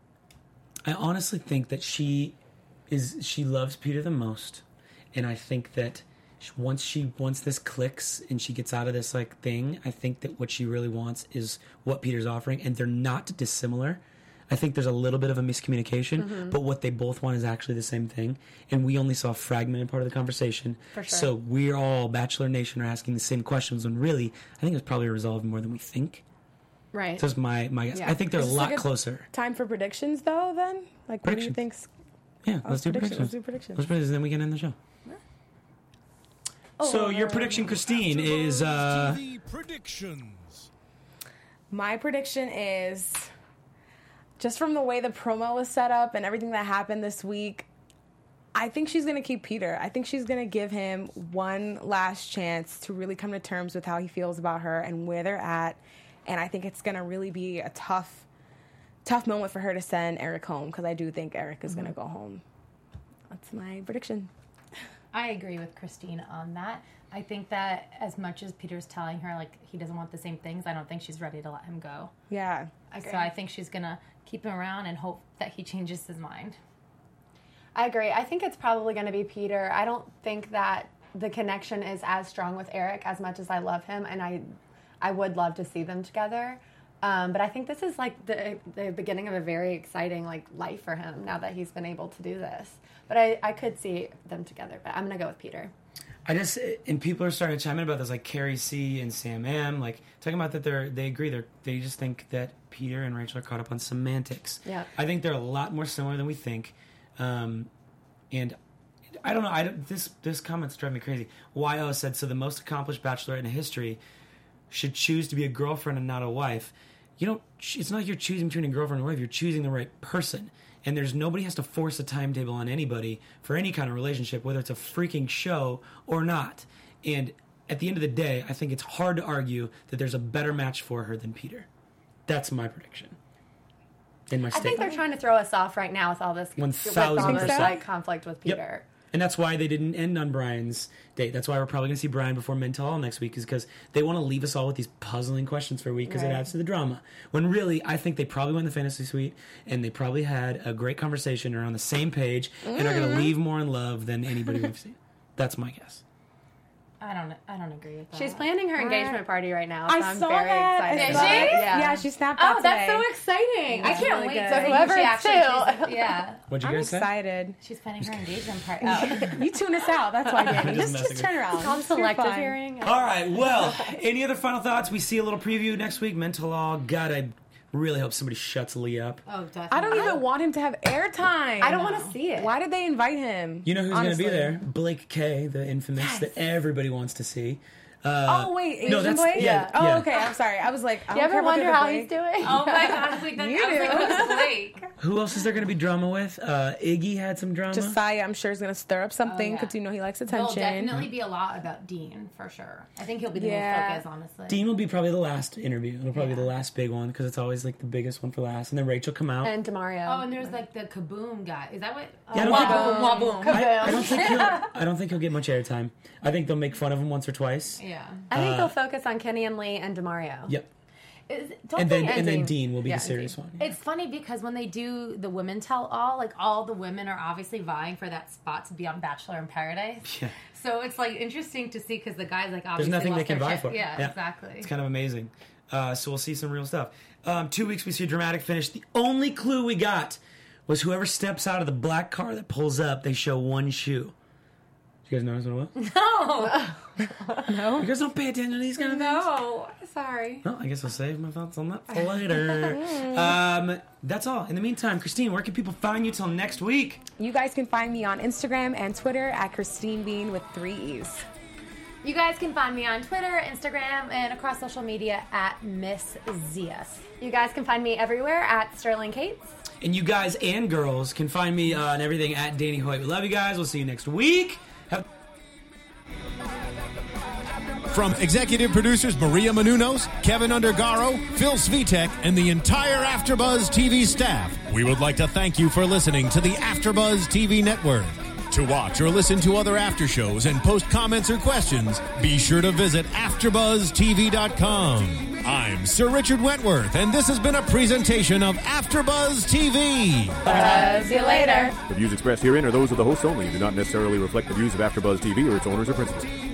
Speaker 1: I honestly think that she loves Peter the most, and I think that once this clicks and she gets out of this, like, thing, I think that what she really wants is what Peter's offering, and they're not dissimilar. I think there's a little bit of a miscommunication, but what they both want is actually the same thing. And we only saw a fragmented part of the conversation. For sure. So we're all, Bachelor Nation, are asking the same questions when really, I think it's probably resolved more than we think.
Speaker 3: Right.
Speaker 1: So that's my guess. Yeah. I think they're a lot closer.
Speaker 5: Time for predictions, though, then? Like, what do you think?
Speaker 1: Yeah, let's do predictions. Let's do predictions, and then we can end the show. So your prediction, Christine, is...
Speaker 2: TV predictions.
Speaker 5: My prediction is... Just from the way the promo was set up and everything that happened this week, I think she's going to keep Peter. I think she's going to give him one last chance to really come to terms with how he feels about her and where they're at. And I think it's going to really be a tough moment for her to send Eric home, because I do think Eric is going to go home. That's my prediction.
Speaker 4: I agree with Christine on that. I think that as much as Peter's telling her, like, he doesn't want the same things, I don't think she's ready to let him go.
Speaker 5: Yeah.
Speaker 4: So I think she's going to keep him around and hope that he changes his mind.
Speaker 3: I agree. I think it's probably going to be Peter. I don't think that the connection is as strong with Eric as much as I love him, and I would love to see them together. But I think this is like the beginning of a very exciting like life for him now that he's been able to do this. But I could see them together, but I'm going to go with Peter.
Speaker 1: And people are starting to chime in about this, like Carrie C and Sam M, like talking about that they agree, they just think that Peter and Rachel are caught up on semantics.
Speaker 3: Yeah.
Speaker 1: I think they're a lot more similar than we think. And I don't know, this comment's driving me crazy. YO said, so the most accomplished bachelorette in history should choose to be a girlfriend and not a wife. It's not like you're choosing between a girlfriend and a wife, you're choosing the right person. And nobody has to force a timetable on anybody for any kind of relationship, whether it's a freaking show or not. And at the end of the day, I think it's hard to argue that there's a better match for her than Peter. That's my prediction. In my statement.
Speaker 3: I think they're trying to throw us off right now with all this
Speaker 1: 1,000%
Speaker 3: like conflict with Peter.
Speaker 1: Yep. And that's why they didn't end on Brian's date. That's why we're probably going to see Brian before Men Tell All next week, is because they want to leave us all with these puzzling questions for a week because it adds to the drama. When really, I think they probably went to the fantasy suite and they probably had a great conversation, are on the same page, and are going to leave more in love than anybody we've seen. That's my guess.
Speaker 4: I don't agree with that.
Speaker 3: She's planning her engagement party right now, so
Speaker 5: I
Speaker 3: I'm
Speaker 5: saw
Speaker 3: very
Speaker 5: that.
Speaker 3: excited.
Speaker 4: Is she?
Speaker 5: Yeah, she snapped that today.
Speaker 4: That's so exciting. I can't wait to
Speaker 3: So
Speaker 4: see
Speaker 3: whoever
Speaker 4: she
Speaker 3: it's
Speaker 4: actually
Speaker 3: to.
Speaker 1: What'd you
Speaker 5: I'm
Speaker 1: guys say?
Speaker 5: excited.
Speaker 4: She's planning her engagement party. Oh.
Speaker 5: You tune us out. That's why, Danny.
Speaker 1: Just
Speaker 5: Just
Speaker 1: messing
Speaker 5: turn around.
Speaker 3: Called
Speaker 5: Just, you're
Speaker 3: selective
Speaker 5: fine.
Speaker 3: hearing.
Speaker 1: All right, well, any other final thoughts? We see a little preview next week, Men Tell All. God, I really hope somebody shuts Lee up.
Speaker 4: Oh, definitely.
Speaker 5: I don't even want him to have airtime.
Speaker 3: I don't want to see it.
Speaker 5: Why did they invite him?
Speaker 1: You know who's going to
Speaker 5: Honestly.
Speaker 1: be there? Blake K, the infamous that everybody wants to see.
Speaker 5: Oh wait, Asian
Speaker 1: no, that's
Speaker 5: Blake?
Speaker 1: yeah.
Speaker 5: Oh,
Speaker 1: yeah.
Speaker 5: okay. I'm sorry. I was like, I
Speaker 3: You
Speaker 5: don't
Speaker 3: ever
Speaker 5: care about
Speaker 3: wonder
Speaker 5: the
Speaker 3: how
Speaker 5: Blake.
Speaker 3: he's doing?
Speaker 4: Oh my gosh, who's Blake?
Speaker 1: Who else is there going to be drama with? Iggy had some drama.
Speaker 5: Josiah, I'm sure, is going to stir up something because
Speaker 4: yeah.
Speaker 5: you know he likes
Speaker 4: There'll
Speaker 5: attention.
Speaker 4: definitely be a lot about Dean, for sure. I think he'll be the
Speaker 5: Yeah.
Speaker 4: main focus, honestly.
Speaker 1: Dean will be probably the last interview. It'll probably be the last big one because it's always like the biggest one for last. And then Rachel come out.
Speaker 3: And Demario.
Speaker 4: Oh, and there's like the Kaboom guy. Is that what?
Speaker 1: Yeah, I don't think-
Speaker 4: Waboom. Waboom.
Speaker 1: I don't think he'll get much airtime. I think they'll make fun of him once or twice.
Speaker 4: Yeah.
Speaker 3: I think they'll focus on Kenny and Lee and Demario.
Speaker 1: Yep.
Speaker 4: Don't
Speaker 1: And
Speaker 4: they-
Speaker 1: then Dean will be
Speaker 3: Yeah,
Speaker 1: the
Speaker 3: and
Speaker 1: serious
Speaker 3: Dean.
Speaker 1: one.
Speaker 4: It's funny because when they do the Women Tell All, like all the women are obviously vying for that spot to be on Bachelor in Paradise.
Speaker 1: Yeah.
Speaker 4: So it's like interesting to see because the guys like obviously
Speaker 1: There's nothing they
Speaker 4: lost
Speaker 1: can
Speaker 4: their
Speaker 1: vie
Speaker 4: shit.
Speaker 1: for.
Speaker 4: Yeah, exactly.
Speaker 1: It's kind of amazing. So we'll see some real stuff. 2 weeks we see a dramatic finish. The only clue we got was whoever steps out of the black car that pulls up, they show one shoe. You guys notice what it was?
Speaker 4: No,
Speaker 1: You guys don't pay attention to these kind of things?
Speaker 4: no, sorry.
Speaker 1: Well, I guess I'll save my thoughts on that for later. That's all. In the meantime, Christine, where can people find you till next week?
Speaker 5: You guys can find me on Instagram and Twitter at Christine Bean with 3 E's.
Speaker 4: You guys can find me on Twitter, Instagram, and across social media at Miss Zias.
Speaker 3: You guys can find me everywhere at Sterling Cates.
Speaker 1: And you guys and girls can find me on everything at Danny Hoyt. We love you guys. We'll see you next week.
Speaker 2: From executive producers Maria Menounos, Kevin Undergaro, Phil Svitek, and the entire AfterBuzz TV staff, we would like to thank you for listening to the AfterBuzz TV network. To watch or listen to other after shows and post comments or questions, be sure to visit AfterBuzzTV.com. I'm Sir Richard Wentworth, and this has been a presentation of AfterBuzz TV.
Speaker 3: See you later.
Speaker 6: The views expressed herein are those of the hosts only and do not necessarily reflect the views of AfterBuzz TV or its owners or principals.